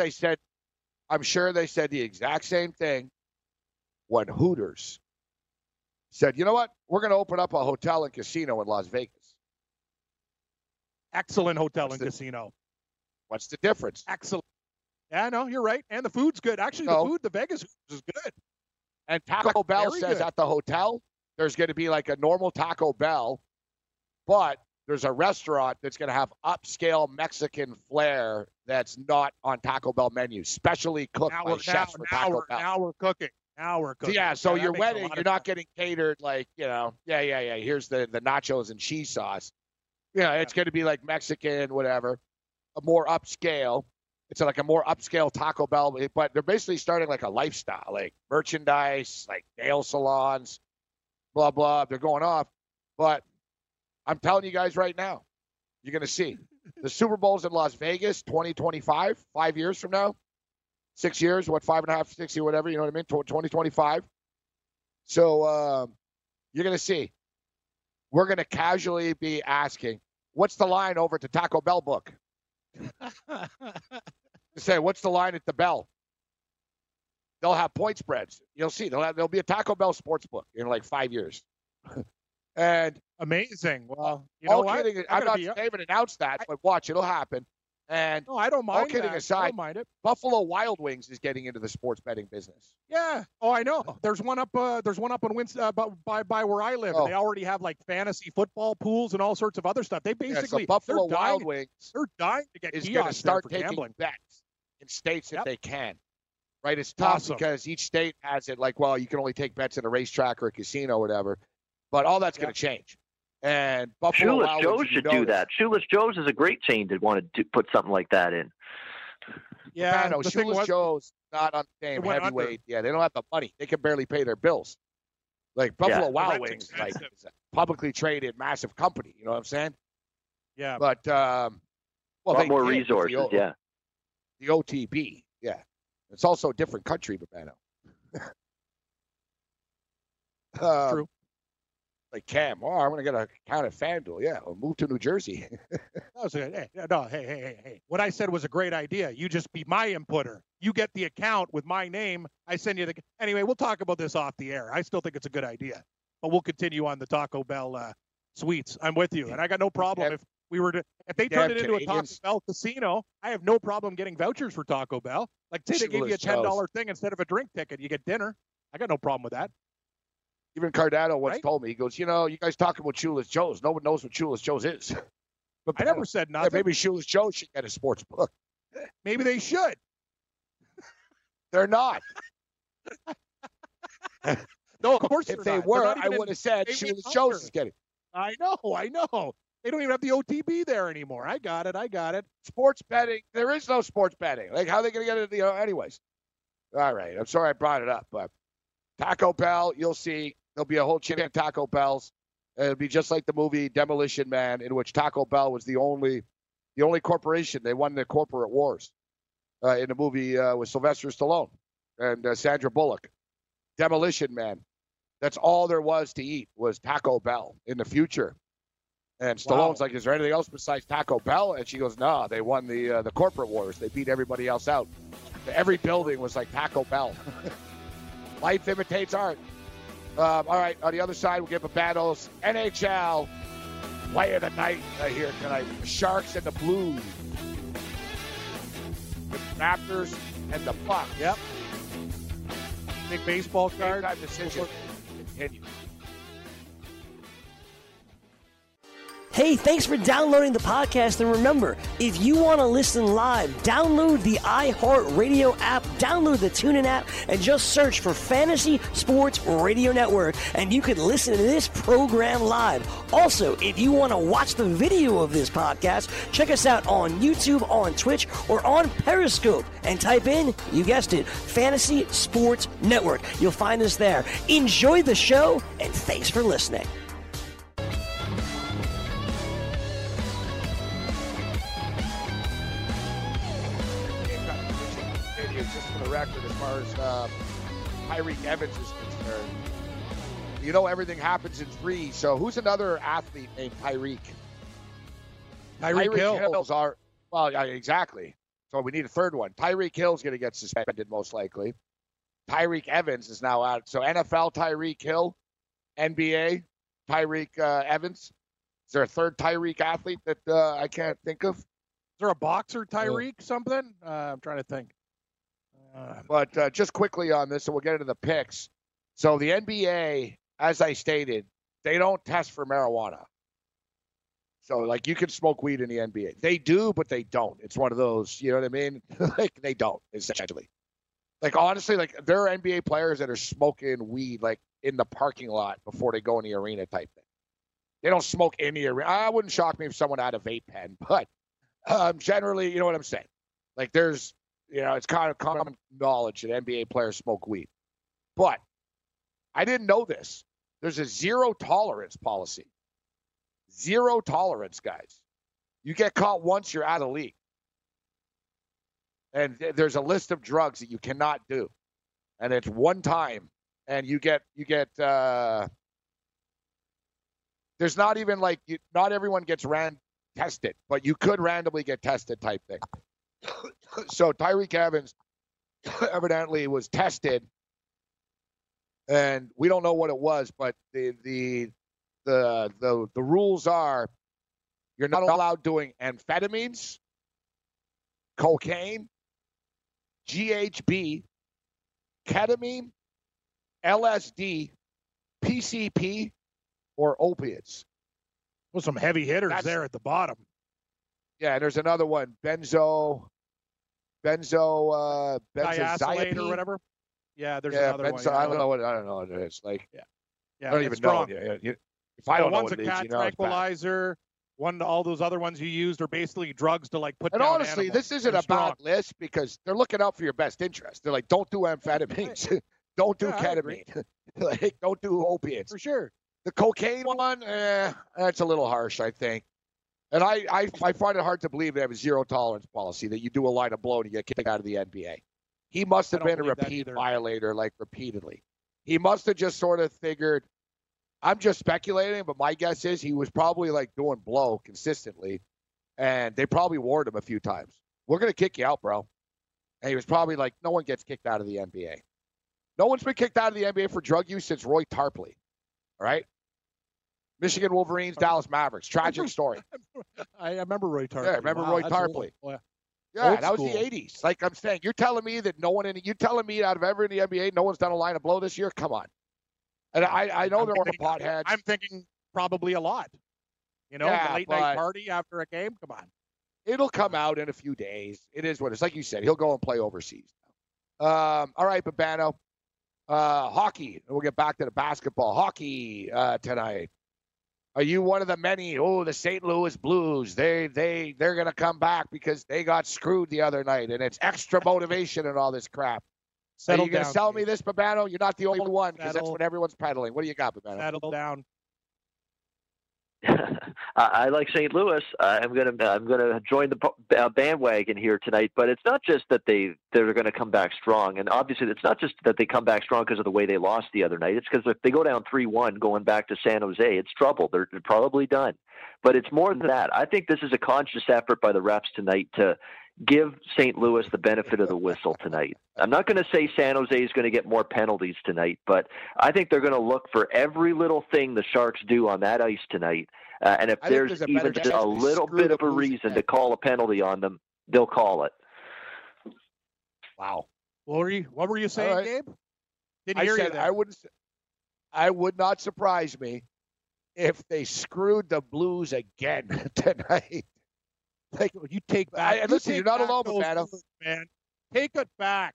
they said the exact same thing when Hooters said, you know what? We're going to open up a hotel and casino in Las Vegas. Excellent hotel and casino. What's the difference? Excellent. Yeah, no, you're right. And the food's good. Actually, the Vegas is good. And Taco Bell says at the hotel, there's going to be like a normal Taco Bell, but there's a restaurant that's going to have upscale Mexican flair that's not on Taco Bell menus, specially cooked by chefs for Taco Bell. Now we're cooking. Yeah, so your wedding, you're not getting catered like, here's the nachos and cheese sauce. It's going to be like Mexican, whatever, a more upscale. It's like a more upscale Taco Bell, but they're basically starting like a lifestyle, like merchandise, like nail salons, blah, blah. They're going off. But I'm telling you guys right now, you're going to see. The Super Bowl's in Las Vegas, 2025, 5 years from now. 6 years, 5.5, 6 years, whatever, you know what I mean? 2025. So you're going to see. We're going to casually be asking, what's the line over at the Taco Bell book? Say, what's the line at the Bell? They'll have point spreads. You'll see. There'll be a Taco Bell sports book in like 5 years. And amazing. Well, you know what? Kidding, I'm not even announced that, but watch, it'll happen. And I don't mind. All kidding aside, I don't mind it. Buffalo Wild Wings is getting into the sports betting business. Yeah. Oh, I know. There's one up. There's one up in by where I live. And they already have like fantasy football pools and all sorts of other stuff. They basically so Buffalo Wild Wings. They're dying to get is going to start taking gambling bets in states that they can. Right? It's tough because each state has it. Like, well, you can only take bets at a racetrack or a casino or whatever. But all that's going to change. And Buffalo Wild Joe's Wings should do that. Shoeless Joe's is a great chain to want to put something like that in. Yeah, no, Shoeless Joe's not on the same heavyweight. Under. Yeah, they don't have the money. They can barely pay their bills. Like Buffalo Wild Wings, like it's a publicly traded massive company. You know what I'm saying? Yeah. But a lot more resources. The OTB. Yeah, it's also a different country, Babano. True. Like Cam, I'm going to get an account at FanDuel. Yeah, I'll move to New Jersey. Hey. What I said was a great idea. You just be my inputter. You get the account with my name. I send you the. Anyway, we'll talk about this off the air. I still think it's a good idea, but we'll continue on the Taco Bell suites. I'm with you, and I got no problem if they turned it into a Taco Bell casino. I have no problem getting vouchers for Taco Bell. Like say they gave you a $10 thing instead of a drink ticket, you get dinner. I got no problem with that. Even Cardano once told me, he goes, you guys talk about Shoeless Joe's. No one knows what Shoeless Joe's is. But I never said nothing. Yeah, maybe Shoeless Joe should get a sports book. Maybe they should. They're not. No, of course if they were, I would have said Sheila Jones is getting. I know. They don't even have the OTB there anymore. I got it. Sports betting. There is no sports betting. Like, how are they going to get it? Anyways. All right. I'm sorry I brought it up, but Taco Bell, you'll see. There'll be a whole chain of Taco Bells. It'll be just like the movie Demolition Man, in which Taco Bell was the only corporation. They won the corporate wars in the movie with Sylvester Stallone and Sandra Bullock. Demolition Man. That's all there was to eat was Taco Bell in the future. And Stallone's like, is there anything else besides Taco Bell? And she goes, no, they won the corporate wars. They beat everybody else out. Every building was like Taco Bell. Life imitates art. All right, on the other side, we'll give Babanos NHL play of the night here tonight. The Sharks and the Blues. The Raptors and the Bucks. Yep. Big baseball card. Game time decision. Continue. Hey, thanks for downloading the podcast. And remember, if you want to listen live, download the iHeartRadio app, download the TuneIn app, and just search for Fantasy Sports Radio Network, and you can listen to this program live. Also, if you want to watch the video of this podcast, check us out on YouTube, on Twitch, or on Periscope, and type in, you guessed it, Fantasy Sports Network. You'll find us there. Enjoy the show, and thanks for listening. Record as far as Tyreek Evans is concerned. You know everything happens in threes. So who's another athlete named Tyreek? Tyreek Hill. Yeah, exactly. So we need a third one. Tyreek Hill's going to get suspended most likely. Tyreek Evans is now out. So NFL Tyreek Hill, NBA Tyreek Evans. Is there a third Tyreek athlete that I can't think of? Is there a boxer Tyreek something? I'm trying to think. But just quickly on this, and we'll get into the picks. So the NBA, as I stated, they don't test for marijuana. So, like, you can smoke weed in the NBA. They do, but they don't. It's one of those, you know what I mean? Like, they don't, essentially. Like, honestly, like, there are NBA players that are smoking weed, like, in the parking lot before they go in the arena type thing. They don't smoke in the arena. I wouldn't shock me if someone had a vape pen, but generally, you know what I'm saying? Like, there's... You know, it's kind of common knowledge that NBA players smoke weed. But I didn't know this. There's a zero tolerance policy. Zero tolerance, guys. You get caught once, you're out of the league. And there's a list of drugs that you cannot do. And it's one time. And you get there's not even like, not everyone gets tested, but you could randomly get tested type thing. So Tyreek Evans evidently was tested, and we don't know what it was, but the rules are you're not allowed doing amphetamines, cocaine, GHB, ketamine, LSD, PCP, or opiates. Well, some heavy hitters there at the bottom. Yeah, and there's another one, benzoxazine or whatever. Yeah, there's another one. I don't know what it is. Like, yeah, I don't even know. If I don't know what it is, one's a cat tranquilizer. All those other ones you used are basically drugs to like put. And down honestly, animals. this isn't a bad list because they're looking out for your best interest. They're like, don't do amphetamines, don't do ketamine, like, don't do opiates for sure. The cocaine one, that's a little harsh, I think. And I find it hard to believe they have a zero tolerance policy that you do a line of blow and you get kicked out of the NBA. He must have been a repeat violator, like repeatedly. He must have just sort of figured, I'm just speculating, but my guess is he was probably like doing blow consistently, and they probably warned him a few times. We're going to kick you out, bro. And he was probably like, no one gets kicked out of the NBA. No one's been kicked out of the NBA for drug use since Roy Tarpley. All right? Michigan Wolverines, Dallas Mavericks. Tragic story. I remember Roy Tarpley. Yeah, I remember Roy Tarpley. Yeah, that was the 80s. Like I'm saying, you're telling me that you're telling me out of everyone in the NBA, no one's done a line of blow this year? Come on. And I know they're on the potheads. I'm thinking probably a lot. You know, the late night party after a game? Come on. It'll come out in a few days. It is what it's like you said. He'll go and play overseas. All right, Babano. Hockey. We'll get back to the basketball. Hockey tonight. Are you one of the many? Oh, the St. Louis Blues. They're going to come back because they got screwed the other night, and it's extra motivation and all this crap. Are you going to sell me this, Babano? You're not the only one, because that's what everyone's peddling. What do you got, Babano? Settle down. I like St. Louis. I'm gonna join the bandwagon here tonight. But it's not just that they're going to come back strong, and obviously it's not just that they come back strong because of the way they lost the other night. It's because if they go down 3-1 going back to San Jose, it's trouble. They're probably done. But it's more than that. I think this is a conscious effort by the refs tonight to give St. Louis the benefit of the whistle tonight. I'm not going to say San Jose is going to get more penalties tonight, but I think they're going to look for every little thing the Sharks do on that ice tonight. And if there's even just a little bit of a reason to call a penalty on them, they'll call it. Wow. What were you saying, right, Gabe? Didn't hear you there. I would not surprise me if they screwed the Blues again tonight. Like, you take back. Listen, you're not alone, man. Take it back.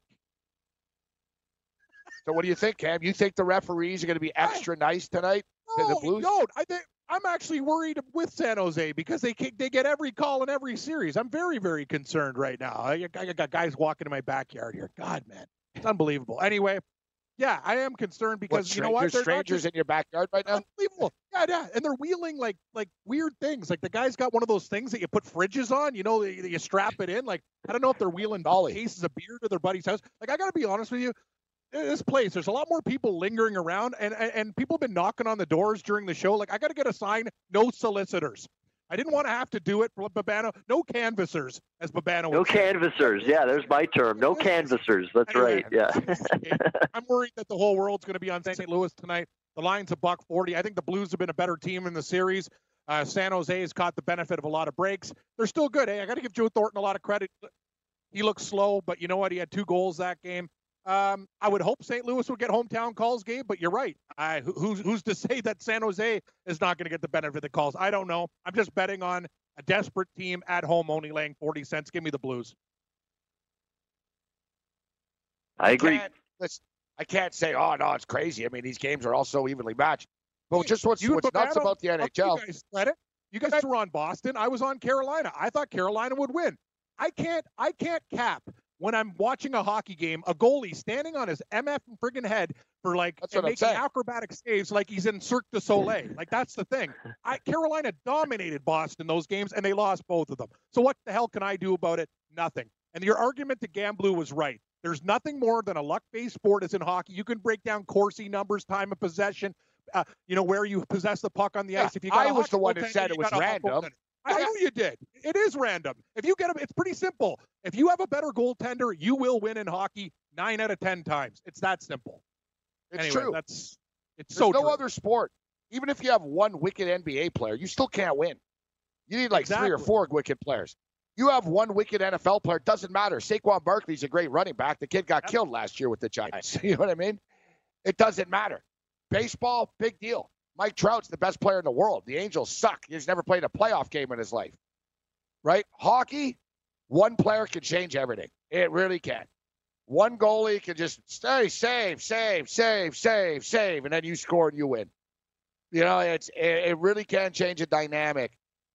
So, what do you think, Cam? You think the referees are going to be extra nice tonight to the Blues? No, I'm actually worried with San Jose because they get every call in every series. I'm very, very concerned right now. I got guys walking in my backyard here. God, man, it's unbelievable. Anyway. Yeah, I am concerned because you know what? There's strangers in your backyard right now? Unbelievable. Yeah. And they're wheeling like weird things. Like the guy's got one of those things that you put fridges on, you strap it in. Like, I don't know if they're wheeling cases of beer to their buddy's house. Like, I got to be honest with you. This place, there's a lot more people lingering around and people have been knocking on the doors during the show. Like, I got to get a sign, no solicitors. I didn't want to have to do it, Babano. No canvassers, as Babano would say. Canvassers. Yeah, there's my term. No canvassers. That's right. Yeah. I'm worried that the whole world's going to be on St. Louis tonight. The line's $1.40. I think the Blues have been a better team in the series. San Jose has caught the benefit of a lot of breaks. They're still good. Hey, I got to give Joe Thornton a lot of credit. He looks slow, but you know what? He had 2 goals that game. I would hope St. Louis would get hometown calls, Gabe, but you're right. Who's to say that San Jose is not going to get the benefit of the calls? I don't know. I'm just betting on a desperate team at home only laying 40 cents. Give me the Blues. I agree. I can't say, oh, no, it's crazy. I mean, these games are all so evenly matched. But just what's nuts about the NHL. You guys were on Boston. I was on Carolina. I thought Carolina would win. I can't cap when I'm watching a hockey game, a goalie standing on his MF friggin' head for making acrobatic saves like he's in Cirque du Soleil. Like, that's the thing. Carolina dominated Boston those games, and they lost both of them. So what the hell can I do about it? Nothing. And your argument to Gamblu was right. There's nothing more than a luck-based sport as in hockey. You can break down Corsi numbers, time of possession, where you possess the puck on the ice. If you got I was the one that said it was random. I know you did. It is random. If you get it's pretty simple. If you have a better goaltender, you will win in hockey 9 out of 10 times. It's that simple. It's true. There's no other sport. Even if you have one wicked NBA player, you still can't win. You need 3 or 4 wicked players. You have one wicked NFL player, it doesn't matter. Saquon Barkley's a great running back. The kid got killed last year with the Giants. You know what I mean? It doesn't matter. Baseball, big deal. Mike Trout's the best player in the world. The Angels suck. He's never played a playoff game in his life. Right? Hockey, one player can change everything. It really can. One goalie can just save, and then you score and you win. It really can change a dynamic.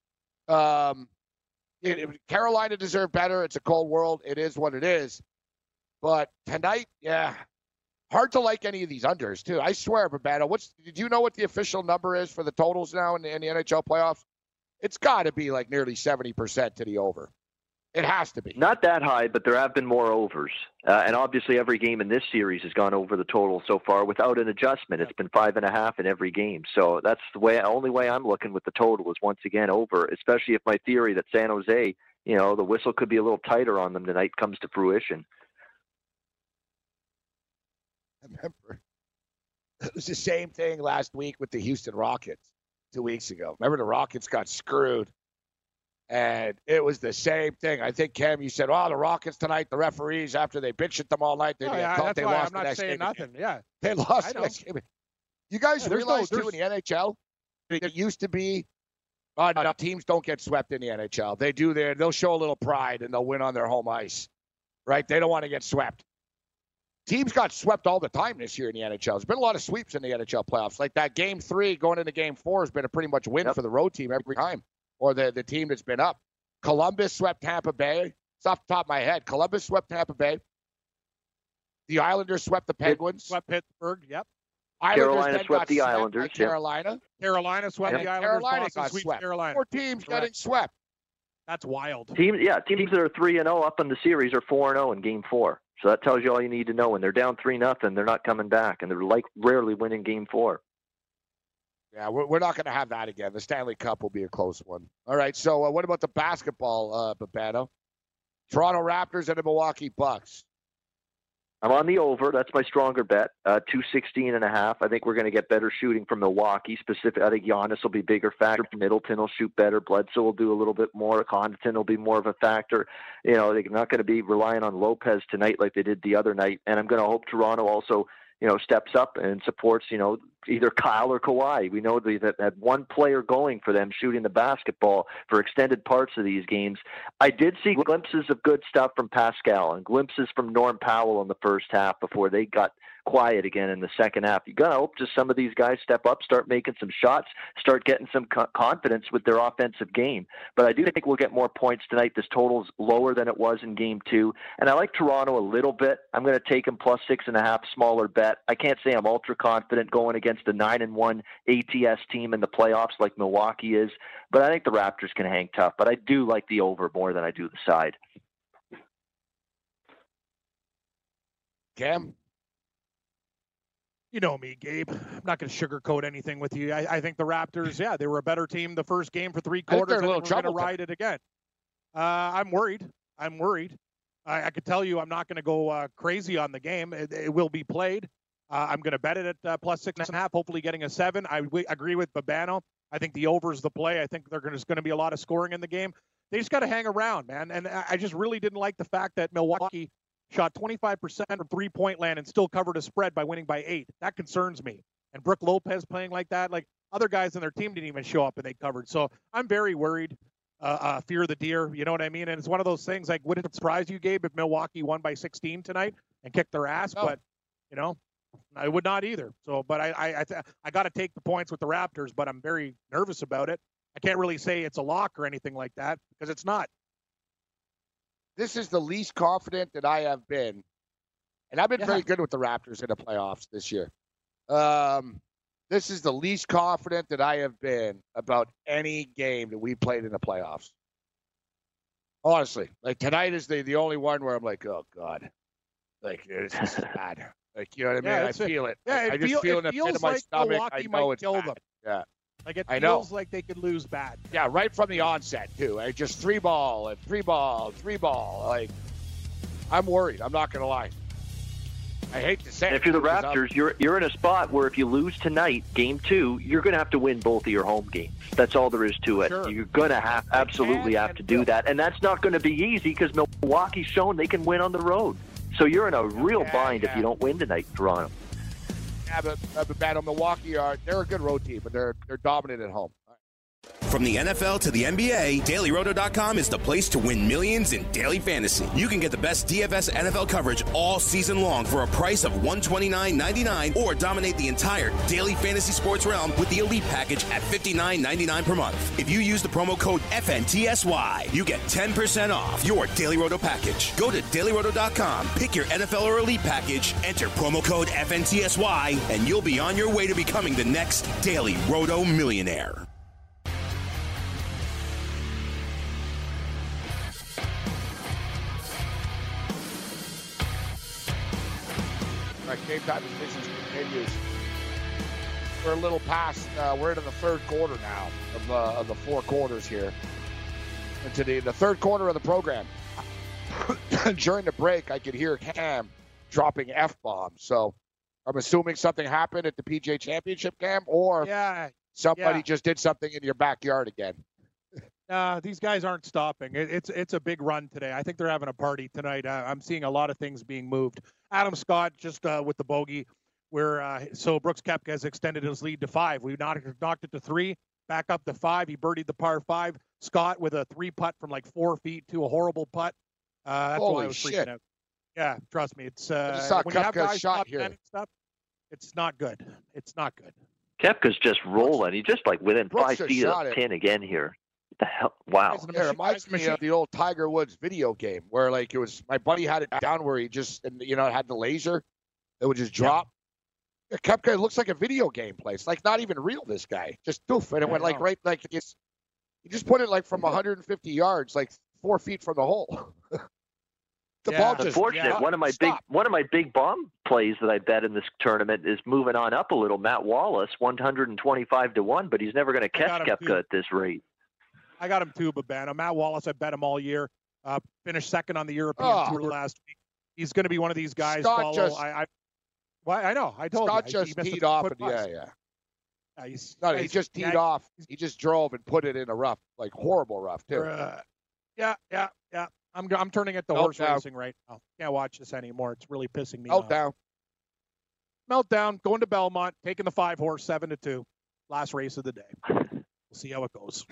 Carolina deserved better. It's a cold world. It is what it is. But tonight, hard to like any of these unders, too. I swear, Babano, do you know what the official number is for the totals now in the NHL playoffs? It's got to be nearly 70% to the over. It has to be. Not that high, but there have been more overs. And obviously every game in this series has gone over the total so far without an adjustment. It's been 5.5 in every game. So that's the only way I'm looking with the total is once again over, especially if my theory that San Jose, the whistle could be a little tighter on them tonight comes to fruition. I remember it was the same thing last week with the Houston Rockets 2 weeks ago. Remember the Rockets got screwed, and it was the same thing. I think, Cam, you said, the Rockets tonight, the referees, after they bitched at them all night, they lost I'm the not saying nothing. Game. Yeah, they lost the next game. You guys realize, too, in the NHL, it used to be, teams don't get swept in the NHL. They do they'll show a little pride, and they'll win on their home ice, right? They don't want to get swept. teams got swept all the time this year in the NHL. There's been a lot of sweeps in the NHL playoffs. Like that Game 3 going into Game 4 has been a pretty much win for the road team every time, or the team that's been up. Columbus swept Tampa Bay. It's off the top of my head. Columbus swept Tampa Bay. The Islanders swept the Penguins. Swept Pittsburgh, yep. Carolina swept the Islanders. Carolina. Carolina swept the Islanders. Carolina Boston got sweeps swept. Carolina. 4 teams getting swept. That's wild. Teams that are 3-0 up in the series are 4-0 in Game 4. So that tells you all you need to know. When they're down 3-0, they're not coming back, and they're rarely winning Game 4. Yeah, we're not going to have that again. The Stanley Cup will be a close one. All right, so what about the basketball, Babano? Toronto Raptors and the Milwaukee Bucks. I'm on the over. That's my stronger bet. 216.5. I think we're going to get better shooting from Milwaukee. I think Giannis will be a bigger factor. Middleton will shoot better. Bledsoe will do a little bit more. Connaughton will be more of a factor. They're not going to be relying on Lopez tonight like they did the other night. And I'm going to hope Toronto also, steps up and supports, either Kyle or Kawhi. We know that had one player going for them shooting the basketball for extended parts of these games. I did see glimpses of good stuff from Pascal and glimpses from Norm Powell in the first half before they got quiet again in the second half. You got to hope just some of these guys step up, start making some shots, start getting some confidence with their offensive game. But I do think we'll get more points tonight. This total's lower than it was in Game 2. And I like Toronto a little bit. I'm going to take them plus 6.5, smaller bet. I can't say I'm ultra confident going against the 9-1 ATS team in the playoffs like Milwaukee is. But I think the Raptors can hang tough. But I do like the over more than I do the side. Cam? You know me, Gabe. I'm not going to sugarcoat anything with you. I think the Raptors, they were a better team the first game for 3 quarters. They're a little going to ride it again. I'm worried. I could tell you I'm not going to go crazy on the game. It will be played. I'm going to bet it at plus 6.5, hopefully getting a 7. I agree with Babano. I think the over's the play. I think there's going to be a lot of scoring in the game. They just got to hang around, man. And I just really didn't like the fact that Milwaukee shot 25% from three-point land and still covered a spread by winning by 8. That concerns me. And Brook Lopez playing like that, like other guys on their team didn't even show up and they covered. So I'm very worried. Fear the deer, you know what I mean? And it's one of those things, like, would it surprise you, Gabe, if Milwaukee won by 16 tonight and kicked their ass? No. But, I would not either. So, but I got to take the points with the Raptors, but I'm very nervous about it. I can't really say it's a lock or anything like that because it's not. This is the least confident that I have been. And I've been very good with the Raptors in the playoffs this year. This is the least confident that I have been about any game that we played in the playoffs. Honestly, like tonight is the only one where I'm like, oh, God. Like, this is bad. Like, you know what I mean? I feel it. Yeah, I just feel in the pit of my stomach. Milwaukee I know might it's kill bad. them. Yeah. Like, it feels like they could lose bad. Yeah, right from the onset, too. Just 3-ball and 3-ball, 3-ball. Like, I'm worried. I'm not going to lie. I hate to say it. If you're the Raptors, you're in a spot where if you lose tonight, Game 2, you're going to have to win both of your home games. That's all there is to it. Sure. You're going to absolutely have to do that. And that's not going to be easy because Milwaukee's shown they can win on the road. So you're in a real bind if you don't win tonight, Toronto. Yeah, but Milwaukee they're a good road team, but they're dominant at home. From the NFL to the NBA, DailyRoto.com is the place to win millions in daily fantasy. You can get the best DFS NFL coverage all season long for a price of $129.99 or dominate the entire daily fantasy sports realm with the Elite Package at $59.99 per month. If you use the promo code FNTSY, you get 10% off your Daily Roto package. Go to DailyRoto.com, pick your NFL or Elite Package, enter promo code FNTSY, and you'll be on your way to becoming the next Daily Roto millionaire. Game time decisions continues. We're a little past. We're into the third quarter now of the 4 quarters here. Into the third quarter of the program. During the break, I could hear Cam dropping F-bombs. So I'm assuming something happened at the PGA Championship, Cam, or somebody just did something in your backyard again. These guys aren't stopping. It's a big run today. I think they're having a party tonight. I'm seeing a lot of things being moved. Adam Scott just with the bogey, where so Brooks Koepka has extended his lead to 5. We knocked it to 3, back up to 5. He birdied the par 5. Scott with a 3 putt from like 4 feet to a horrible putt. That's why I was freaking out. Yeah, trust me. It's I just saw when you have Koepka guys shot top here. 10 and stuff, it's not good. It's not good. Koepka's just rolling. He's just like within Brooks 5 just feet of shot the it. pin again here. What the hell? Wow. It reminds me of the old Tiger Woods video game where, like, it was my buddy had it down where he just, and it had the laser that would just drop. Yeah. Koepka looks like a video game place. Like, not even real, this guy. Just doof. And it went, like, right, like, he just put it, like, from 150 yards, like, 4 feet from the hole. The ball just unfortunate. One of my big bomb plays that I bet in this tournament is moving on up a little. Matt Wallace, 125-1, but he's never going to catch Koepka at this rate. I got him too, Babano. Matt Wallace, I bet him all year. Finished second on the European Tour last week. He's going to be one of these guys. Scott just, I know. I told Scott you. just teed off. He just teed off. He just drove and put it in a rough, like horrible rough too. Yeah. I'm turning it to horse racing right now. Can't watch this anymore. It's really pissing me off. Meltdown. Going to Belmont. Taking the 5-horse 7-2. Last race of the day. We'll see how it goes.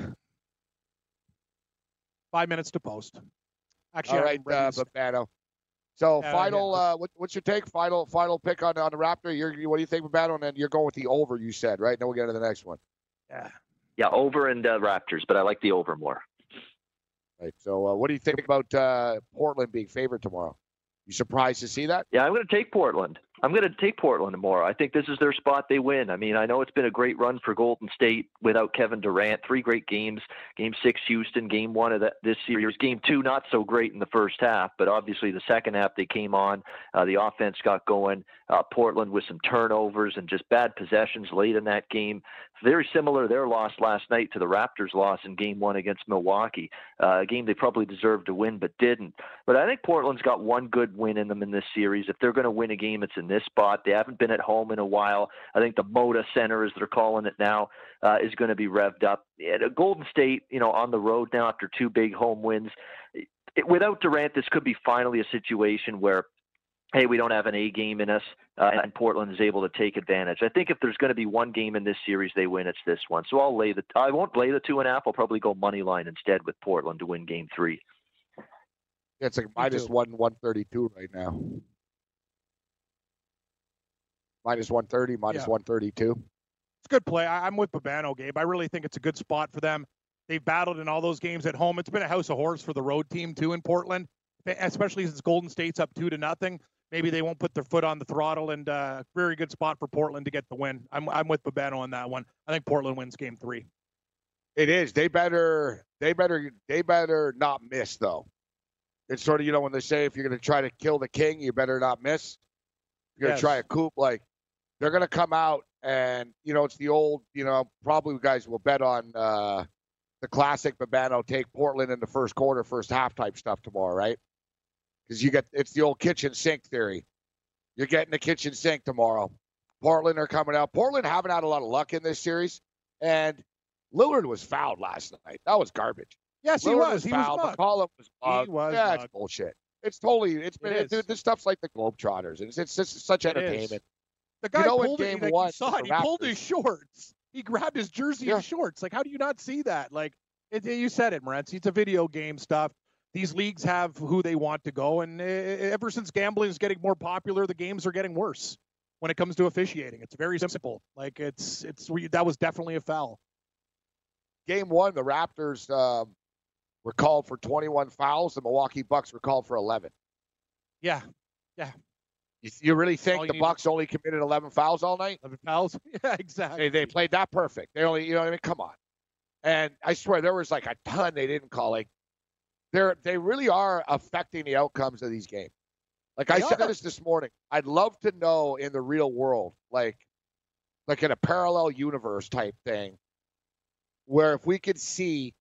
5 minutes to post. Actually, all right, Babano. So what's your take? Final pick on the Raptor. What do you think, Babano? And then you're going with the over. You said right. Then we'll get to the next one. Yeah, over and Raptors, but I like the over more. Right. So what do you think about Portland being favored tomorrow? You surprised to see that? Yeah, I'm going to take Portland. I'm going to take Portland tomorrow. I think this is their spot. They win. I mean, I know it's been a great run for Golden State without Kevin Durant. 3 great games. Game 6, Houston. Game 1 of this series. Game 2, not so great in the first half, but obviously the second half they came on. The offense got going. Portland with some turnovers and just bad possessions late in that game. Very similar their loss last night to the Raptors' loss in Game 1 against Milwaukee. A game they probably deserved to win but didn't. But I think Portland's got one good win in them in this series. If they're going to win a game, it's in this spot. They haven't been at home in a while. I think the Moda Center, as they're calling it now, is going to be revved up. Golden State, on the road now after 2 big home wins. Without Durant, this could be finally a situation where, hey, we don't have an A game in us, and Portland is able to take advantage. I think if there's going to be one game in this series they win, it's this one. So I won't lay the 2.5. I'll probably go money line instead with Portland to win Game 3. Yeah, it's like minus 132 right now. Minus 130, minus 132. It's a good play. I'm with Babano, Gabe. I really think it's a good spot for them. They've battled in all those games at home. It's been a house of horrors for the road team, too, in Portland, especially since Golden State's up 2-0. Maybe they won't put their foot on the throttle, and very good spot for Portland to get the win. I'm with Babano on that one. I think Portland wins Game 3. It is. They better not miss, though. It's sort of, when they say if you're going to try to kill the king, you better not miss. If you're going to try a coup, like, they're going to come out and, it's the old, probably you guys will bet on the classic Babano take Portland in the first quarter, first half type stuff tomorrow, right? Because it's the old kitchen sink theory. You're getting the kitchen sink tomorrow. Portland are coming out. Portland haven't had a lot of luck in this series, and Lillard was fouled last night. That was garbage. Yes, Lillard he was. He fouled. was McCollum was bugged. He was yeah, bugged. It's bullshit. Dude, this stuff's like the Globetrotters, and it's just such entertainment. The guy pulled game it. Like, one, you saw it. He pulled his shorts. He grabbed his jersey and shorts. Like, how do you not see that? Like, you said it, Morency. It's a video game stuff. These leagues have who they want to go, and ever since gambling is getting more popular, the games are getting worse when it comes to officiating. It's very simple. Like, that was definitely a foul. Game 1, the Raptors were called for 21 fouls. The Milwaukee Bucks were called for 11. Yeah. You really think the Bucks only committed 11 fouls all night? 11 fouls? Yeah, exactly. They played that perfect. They only, come on. And I swear there was like a ton they didn't call. Like, they really are affecting the outcomes of these games. Like I said this morning, I'd love to know in the real world, like in a parallel universe type thing, where if we could see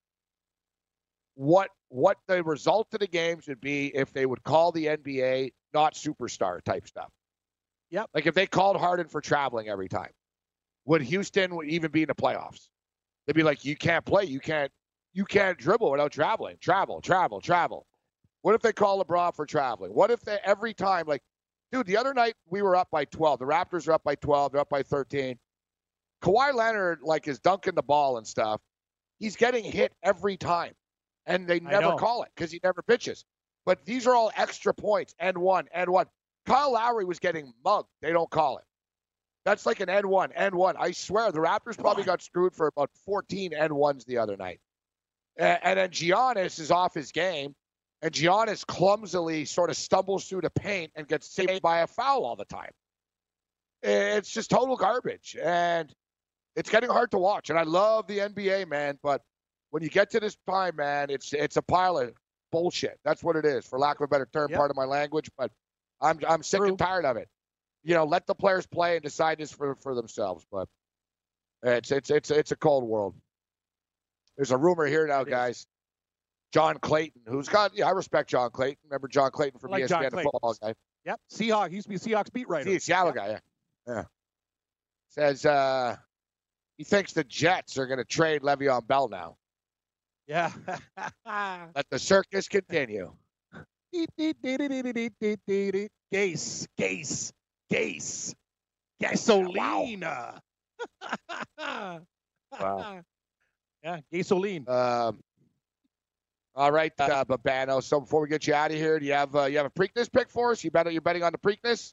what the result of the games would be if they would call the NBA not superstar type stuff. Yep. Like if they called Harden for traveling every time, would Houston even be in the playoffs? They'd be like, you can't play, you can't dribble without traveling. Travel. What if they call LeBron for traveling? What if they every time, like, dude, the other night we were up by 12. The Raptors are up by 12. They're up by 13. Kawhi Leonard, like, is dunking the ball and stuff. He's getting hit every time, and they never call it because he never pitches. But these are all extra points. N1. Kyle Lowry was getting mugged. They don't call it. That's like an N1. I swear, the Raptors probably got screwed for about 14 N1s the other night. And then Giannis is off his game, and Giannis clumsily sort of stumbles through the paint and gets saved by a foul all the time. It's just total garbage, and it's getting hard to watch. And I love the NBA, man, but when you get to this time, man, it's a pile of bullshit. That's what it is, for lack of a better term, part of my language. But I'm sick and tired of it. Let the players play and decide this for themselves. But it's a cold world. There's a rumor here now, guys. John Clayton, I respect John Clayton. Remember John Clayton from ESPN, the football guy. Yep, Seahawks. He used to be a Seahawks beat writer. Seattle guy, yeah. Says he thinks the Jets are going to trade Le'Veon Bell now. Yeah. Let the circus continue. Gase. Gasoline. Wow. Yeah, gasoline. All right, Babano. So before we get you out of here, do you have a Preakness pick for us? You're betting on the Preakness?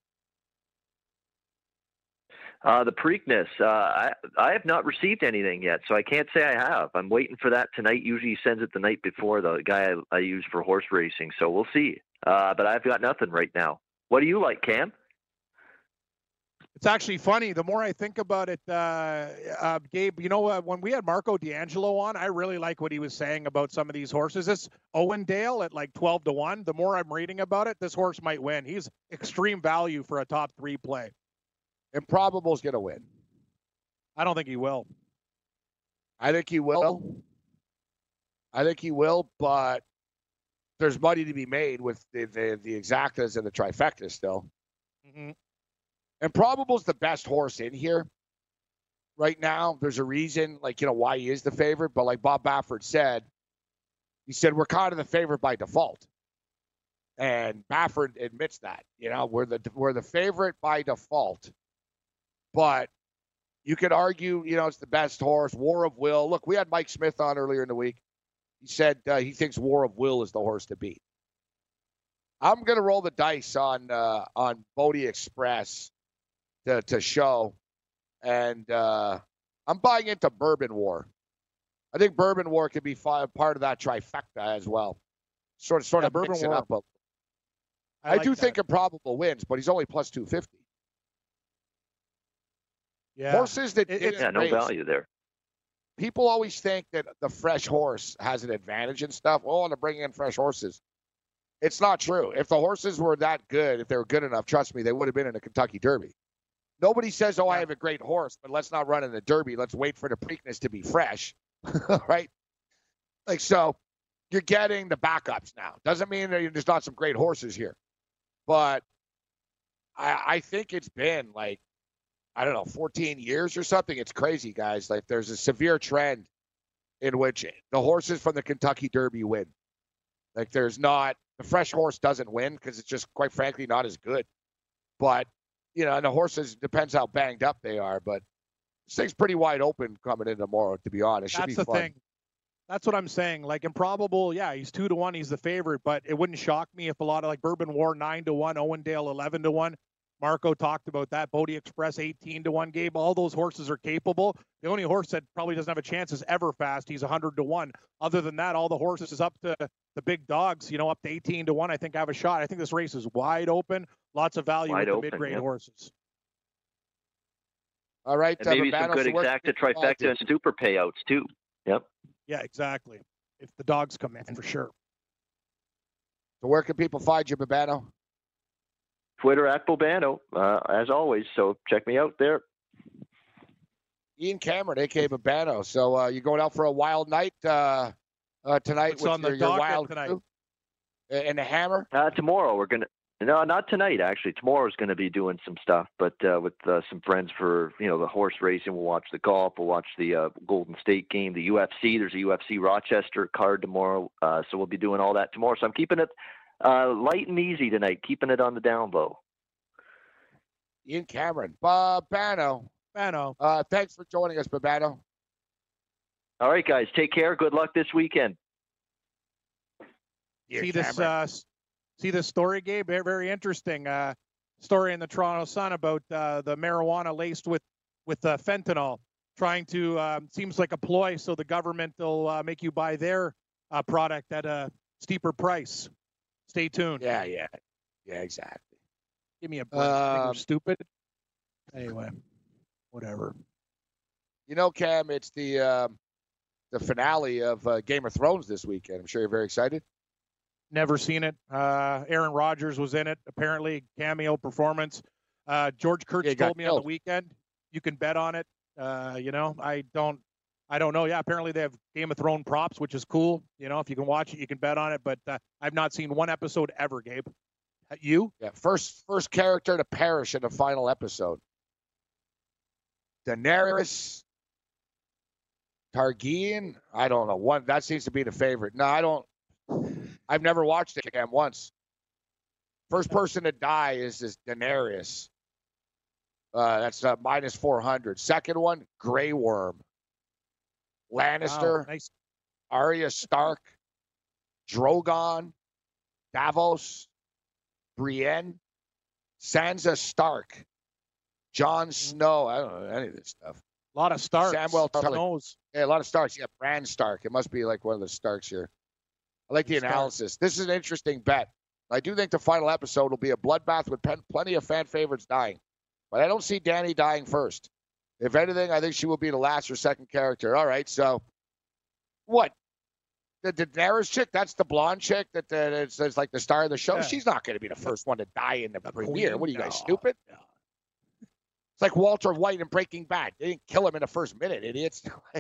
The Preakness, I have not received anything yet, so I can't say I have. I'm waiting for that tonight. Usually he sends it the night before, the guy I use for horse racing, so we'll see. But I've got nothing right now. What do you like, Cam? It's actually funny. The more I think about it, Gabe, when we had Marco D'Angelo on, I really like what he was saying about some of these horses. This Owendale at like 12-1, the more I'm reading about it, this horse might win. He's extreme value for a top 3 play. Improbable's going to win. I don't think he will. I think he will, but there's money to be made with the exactas and the trifecta still. Mm-hmm. Improbable's the best horse in here right now. There's a reason, why he is the favorite. But like Bob Baffert said, we're kind of the favorite by default. And Baffert admits that, we're the favorite by default. But you could argue, it's the best horse. War of Will. Look, we had Mike Smith on earlier in the week. He said he thinks War of Will is the horse to beat. I'm going to roll the dice on Bodie Express to show. And I'm buying into Bourbon War. I think Bourbon War could be part of that trifecta as well. Sort of Bourbon War. Up. I do think Improbable wins, but he's only plus 250. Yeah. Horses that no value there. People always think that the fresh horse has an advantage and stuff. Oh, they're bringing in fresh horses. It's not true. If the horses were that good, if they were good enough, trust me, they would have been in a Kentucky Derby. Nobody says, I have a great horse, but let's not run in the Derby. Let's wait for the Preakness to be fresh, right? So you're getting the backups now. Doesn't mean that there's not some great horses here. But I think it's been 14 years or something. It's crazy, guys. There's a severe trend in which the horses from the Kentucky Derby win. The fresh horse doesn't win because it's just, quite frankly, not as good. But, and the horses, depends how banged up they are. But this thing's pretty wide open coming in tomorrow, to be honest. Should be fun. That's the thing. That's what I'm saying. Improbable, he's 2-1. He's the favorite, but it wouldn't shock me if a lot of Bourbon War 9-1, Owendale 11-1. Marco talked about that. Bodie Express 18-1. Gabe, all those horses are capable. The only horse that probably doesn't have a chance is Everfast. He's 100-1. Other than that, all the horses up to the big dogs, up to 18-1, I think have a shot. I think this race is wide open. Lots of value with the mid-grade horses. All right. And maybe some good exacta, trifecta, and super payouts, too. Yep. Yeah, exactly. If the dogs come in, for sure. So where can people find you, Babano? Twitter at Bobano, as always. So check me out there. Ian Cameron, a.k.a. Babano. So you're going out for a wild night tonight with your wild tonight. Crew? And the Hammer? Tomorrow we're going to. No, not tonight, actually. Tomorrow's going to be doing some stuff, but with some friends for, the horse racing. We'll watch the golf. We'll watch the Golden State game, the UFC. There's a UFC Rochester card tomorrow, so we'll be doing all that tomorrow. So I'm keeping it light and easy tonight, keeping it on the down low. Ian Cameron. Babano. Thanks for joining us, Babano. All right, guys. Take care. Good luck this weekend. See this See this story, Gabe? Very, very interesting story in the Toronto Sun about the marijuana laced with fentanyl, trying to seems like a ploy so the government will make you buy their product at a steeper price. Stay tuned. Yeah, exactly. Give me a break. You're stupid. Anyway, whatever. You know, Cam, it's the finale of Game of Thrones this weekend. I'm sure you're very excited. Never seen it. Aaron Rodgers was in it. Apparently, cameo performance. George Kurtz told me on the weekend you can bet on it. You know, I don't know. Yeah, apparently they have Game of Thrones props, which is cool. You know, if you can watch it, you can bet on it. But I've not seen one episode ever, Gabe. You? Yeah, first character to perish in the final episode. Daenerys Targaryen. I don't know. One that seems to be the favorite. No, I don't. I've never watched it, Cam, once. First person to die is Daenerys. That's minus 400. Second one, Grey Worm. Lannister, nice. Arya Stark, Drogon, Davos, Brienne, Sansa Stark, Jon Snow. I don't know any of this stuff. A lot of Starks. Samuel Snows. Yeah, a lot of Starks. Yeah, Bran Stark. It must be like one of the Starks here. I like the analysis. This is an interesting bet. I do think the final episode will be a bloodbath with plenty of fan favorites dying. But I don't see Dany dying first. If anything, I think she will be the last or second character. All right, so what? The Daenerys chick, that's the blonde chick that it's like the star of the show. Yeah. She's not going to be the first one to die in the premiere. Queen? What are you guys, stupid? No. It's like Walter White in Breaking Bad. They didn't kill him in the first minute, idiots.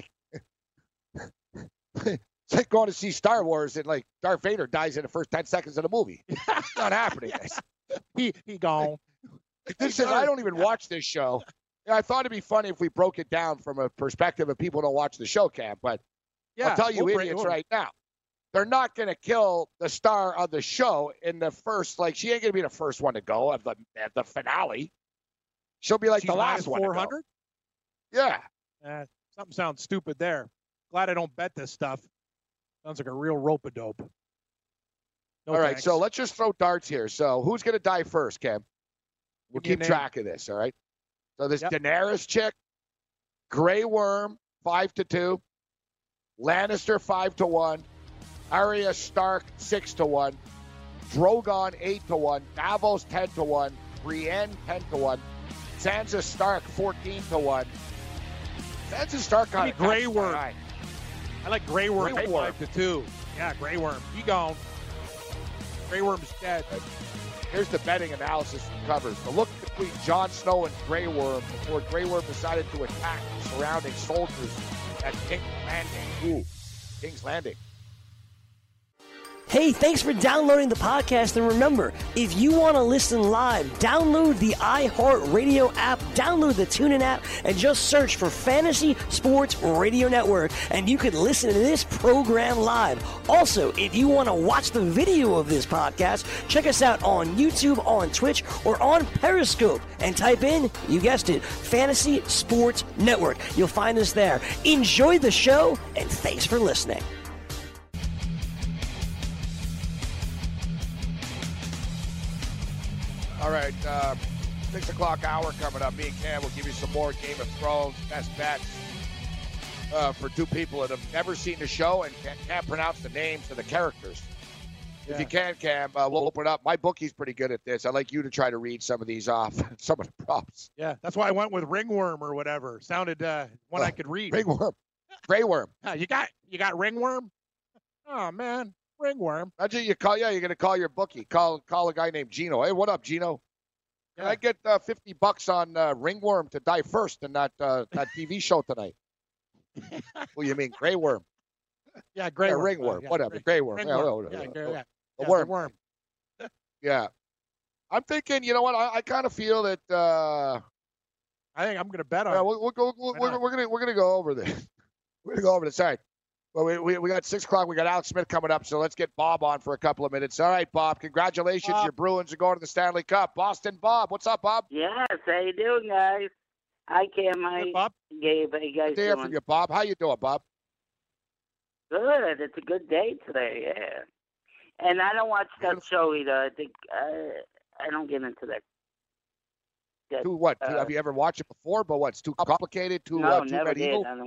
It's like going to see Star Wars and like Darth Vader dies in the first 10 seconds of the movie. It's not happening. He gone. This is, I don't even watch this show. I thought it'd be funny if we broke it down from a perspective of people who don't watch the show, Cam. But I'll tell you idiots right now. They're not going to kill the star of the show in the first, like, she ain't going to be the first one to go at the finale. She'll be like the last one. 400? Yeah. Something sounds stupid there. Glad I don't bet this stuff. Sounds like a real rope-a-dope. All right, so let's just throw darts here. So who's going to die first, Cam? We'll keep track of this, all right? So this Daenerys chick, Grey Worm, 5-2. Lannister, 5-1. Arya Stark, 6-1. Drogon, 8-1. Davos, 10-1. Brienne, 10-1. Sansa Stark, 14-1. Sansa Stark got Grey Worm. I like Grey Worm, 5-2. Yeah, Grey Worm. He gone. Grey Worm's dead. Here's the betting analysis from covers. The look between Jon Snow and Grey Worm before Grey Worm decided to attack the surrounding soldiers at King's Landing. King's Landing. Hey, thanks for downloading the podcast. And remember, if you want to listen live, download the iHeartRadio app, download the TuneIn app, and just search for Fantasy Sports Radio Network, and you can listen to this program live. Also, if you want to watch the video of this podcast, check us out on YouTube, on Twitch, or on Periscope, and type in, you guessed it, Fantasy Sports Network. You'll find us there. Enjoy the show, and thanks for listening. All right, 6 o'clock hour coming up. Me and Cam will give you some more Game of Thrones best bets for two people that have never seen the show and can't pronounce the names of the characters. Yeah. If you can, Cam, we'll open it up. My bookie's pretty good at this. I'd like you to try to read some of these off, some of the props. Yeah, that's why I went with Ringworm or whatever. Sounded one I could read. Ringworm. Grey Worm. You got Ringworm? Oh, man. Ringworm. Imagine you're going to call your bookie. Call a guy named Gino. Hey, what up, Gino? Can I get $50 on Ringworm to die first in that TV show tonight? Well, you mean Grey Worm? Yeah, Grey Worm. Ringworm. Whatever. Grey Worm. The worm. Yeah. I'm thinking, you know what? I kind of feel that. I think I'm going to bet on. Yeah, we're going to go over this. We're going to go over this. All right. Well, we got 6 o'clock. We got Alex Smith coming up, so let's get Bob on for a couple of minutes. All right, Bob. Congratulations. Bob. Your Bruins are going to the Stanley Cup. Boston Bob. What's up, Bob? Yes. How you doing, guys? Hi, Cam. Hi, Bob. Gabe. How you guys doing? Good to hear from you, Bob. How you doing, Bob? Good. It's a good day today, yeah. And I don't watch that show either. I think I don't get into that. Too what? Have you ever watched it before? But what's too complicated? Too no, too never medieval? did.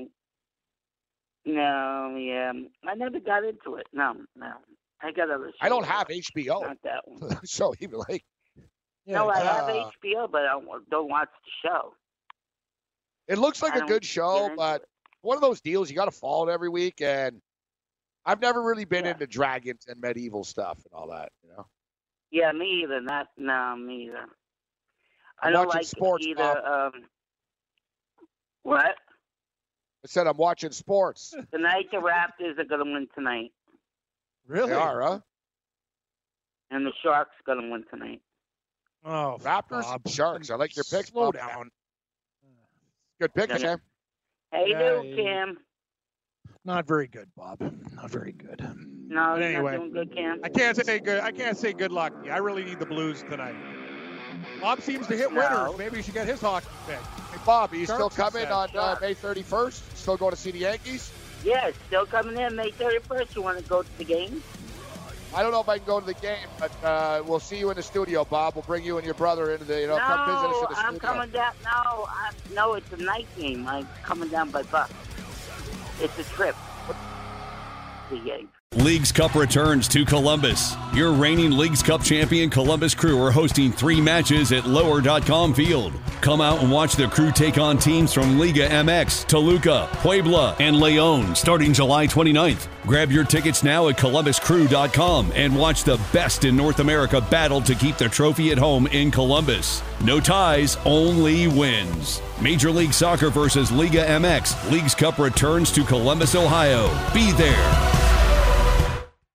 No, yeah, I never got into it. No. I got other shows. I don't have HBO. Not that one. So even like. No, I have HBO, but I don't watch the show. It looks like a good show, but one of those deals you got to follow it every week, and I've never really been into dragons and medieval stuff and all that, you know. Yeah, me either. Me either. I'm I don't watching like sports. either. What? I said I'm watching sports. Tonight the Raptors are going to win tonight. Really? They are, huh? And the Sharks are going to win tonight. Oh, Raptors Bob. and Sharks. I like your picks. Slow Bob. down. Good pick, Sam. How you doing, Cam? Not very good, Bob. Not very good. No, But you're anyway, not doing good, Cam. I can't say good luck. I really need the Blues tonight. Bob seems to hit winners. Maybe you should get his hockey pick. Hey, Bob, are you still Sharks coming is on sad. May 31st? Still going to see the Yankees? Yeah, still coming in May 31st. You want to go to the game? I don't know if I can go to the game, but we'll see you in the studio, Bob. We'll bring you and your brother into the, come visit us in the I'm studio. coming down. No, it's a night game. I'm coming down by bus. It's a trip. The game. Leagues Cup returns to Columbus. Your reigning Leagues Cup champion Columbus Crew are hosting 3 matches at Lower.com Field. Come out and watch the Crew take on teams from Liga MX, Toluca, Puebla, and Leon starting July 29th. Grab your tickets now at ColumbusCrew.com and watch the best in North America battle to keep the trophy at home in Columbus. No ties, only wins. Major League Soccer versus Liga MX. Leagues Cup returns to Columbus, Ohio. Be there.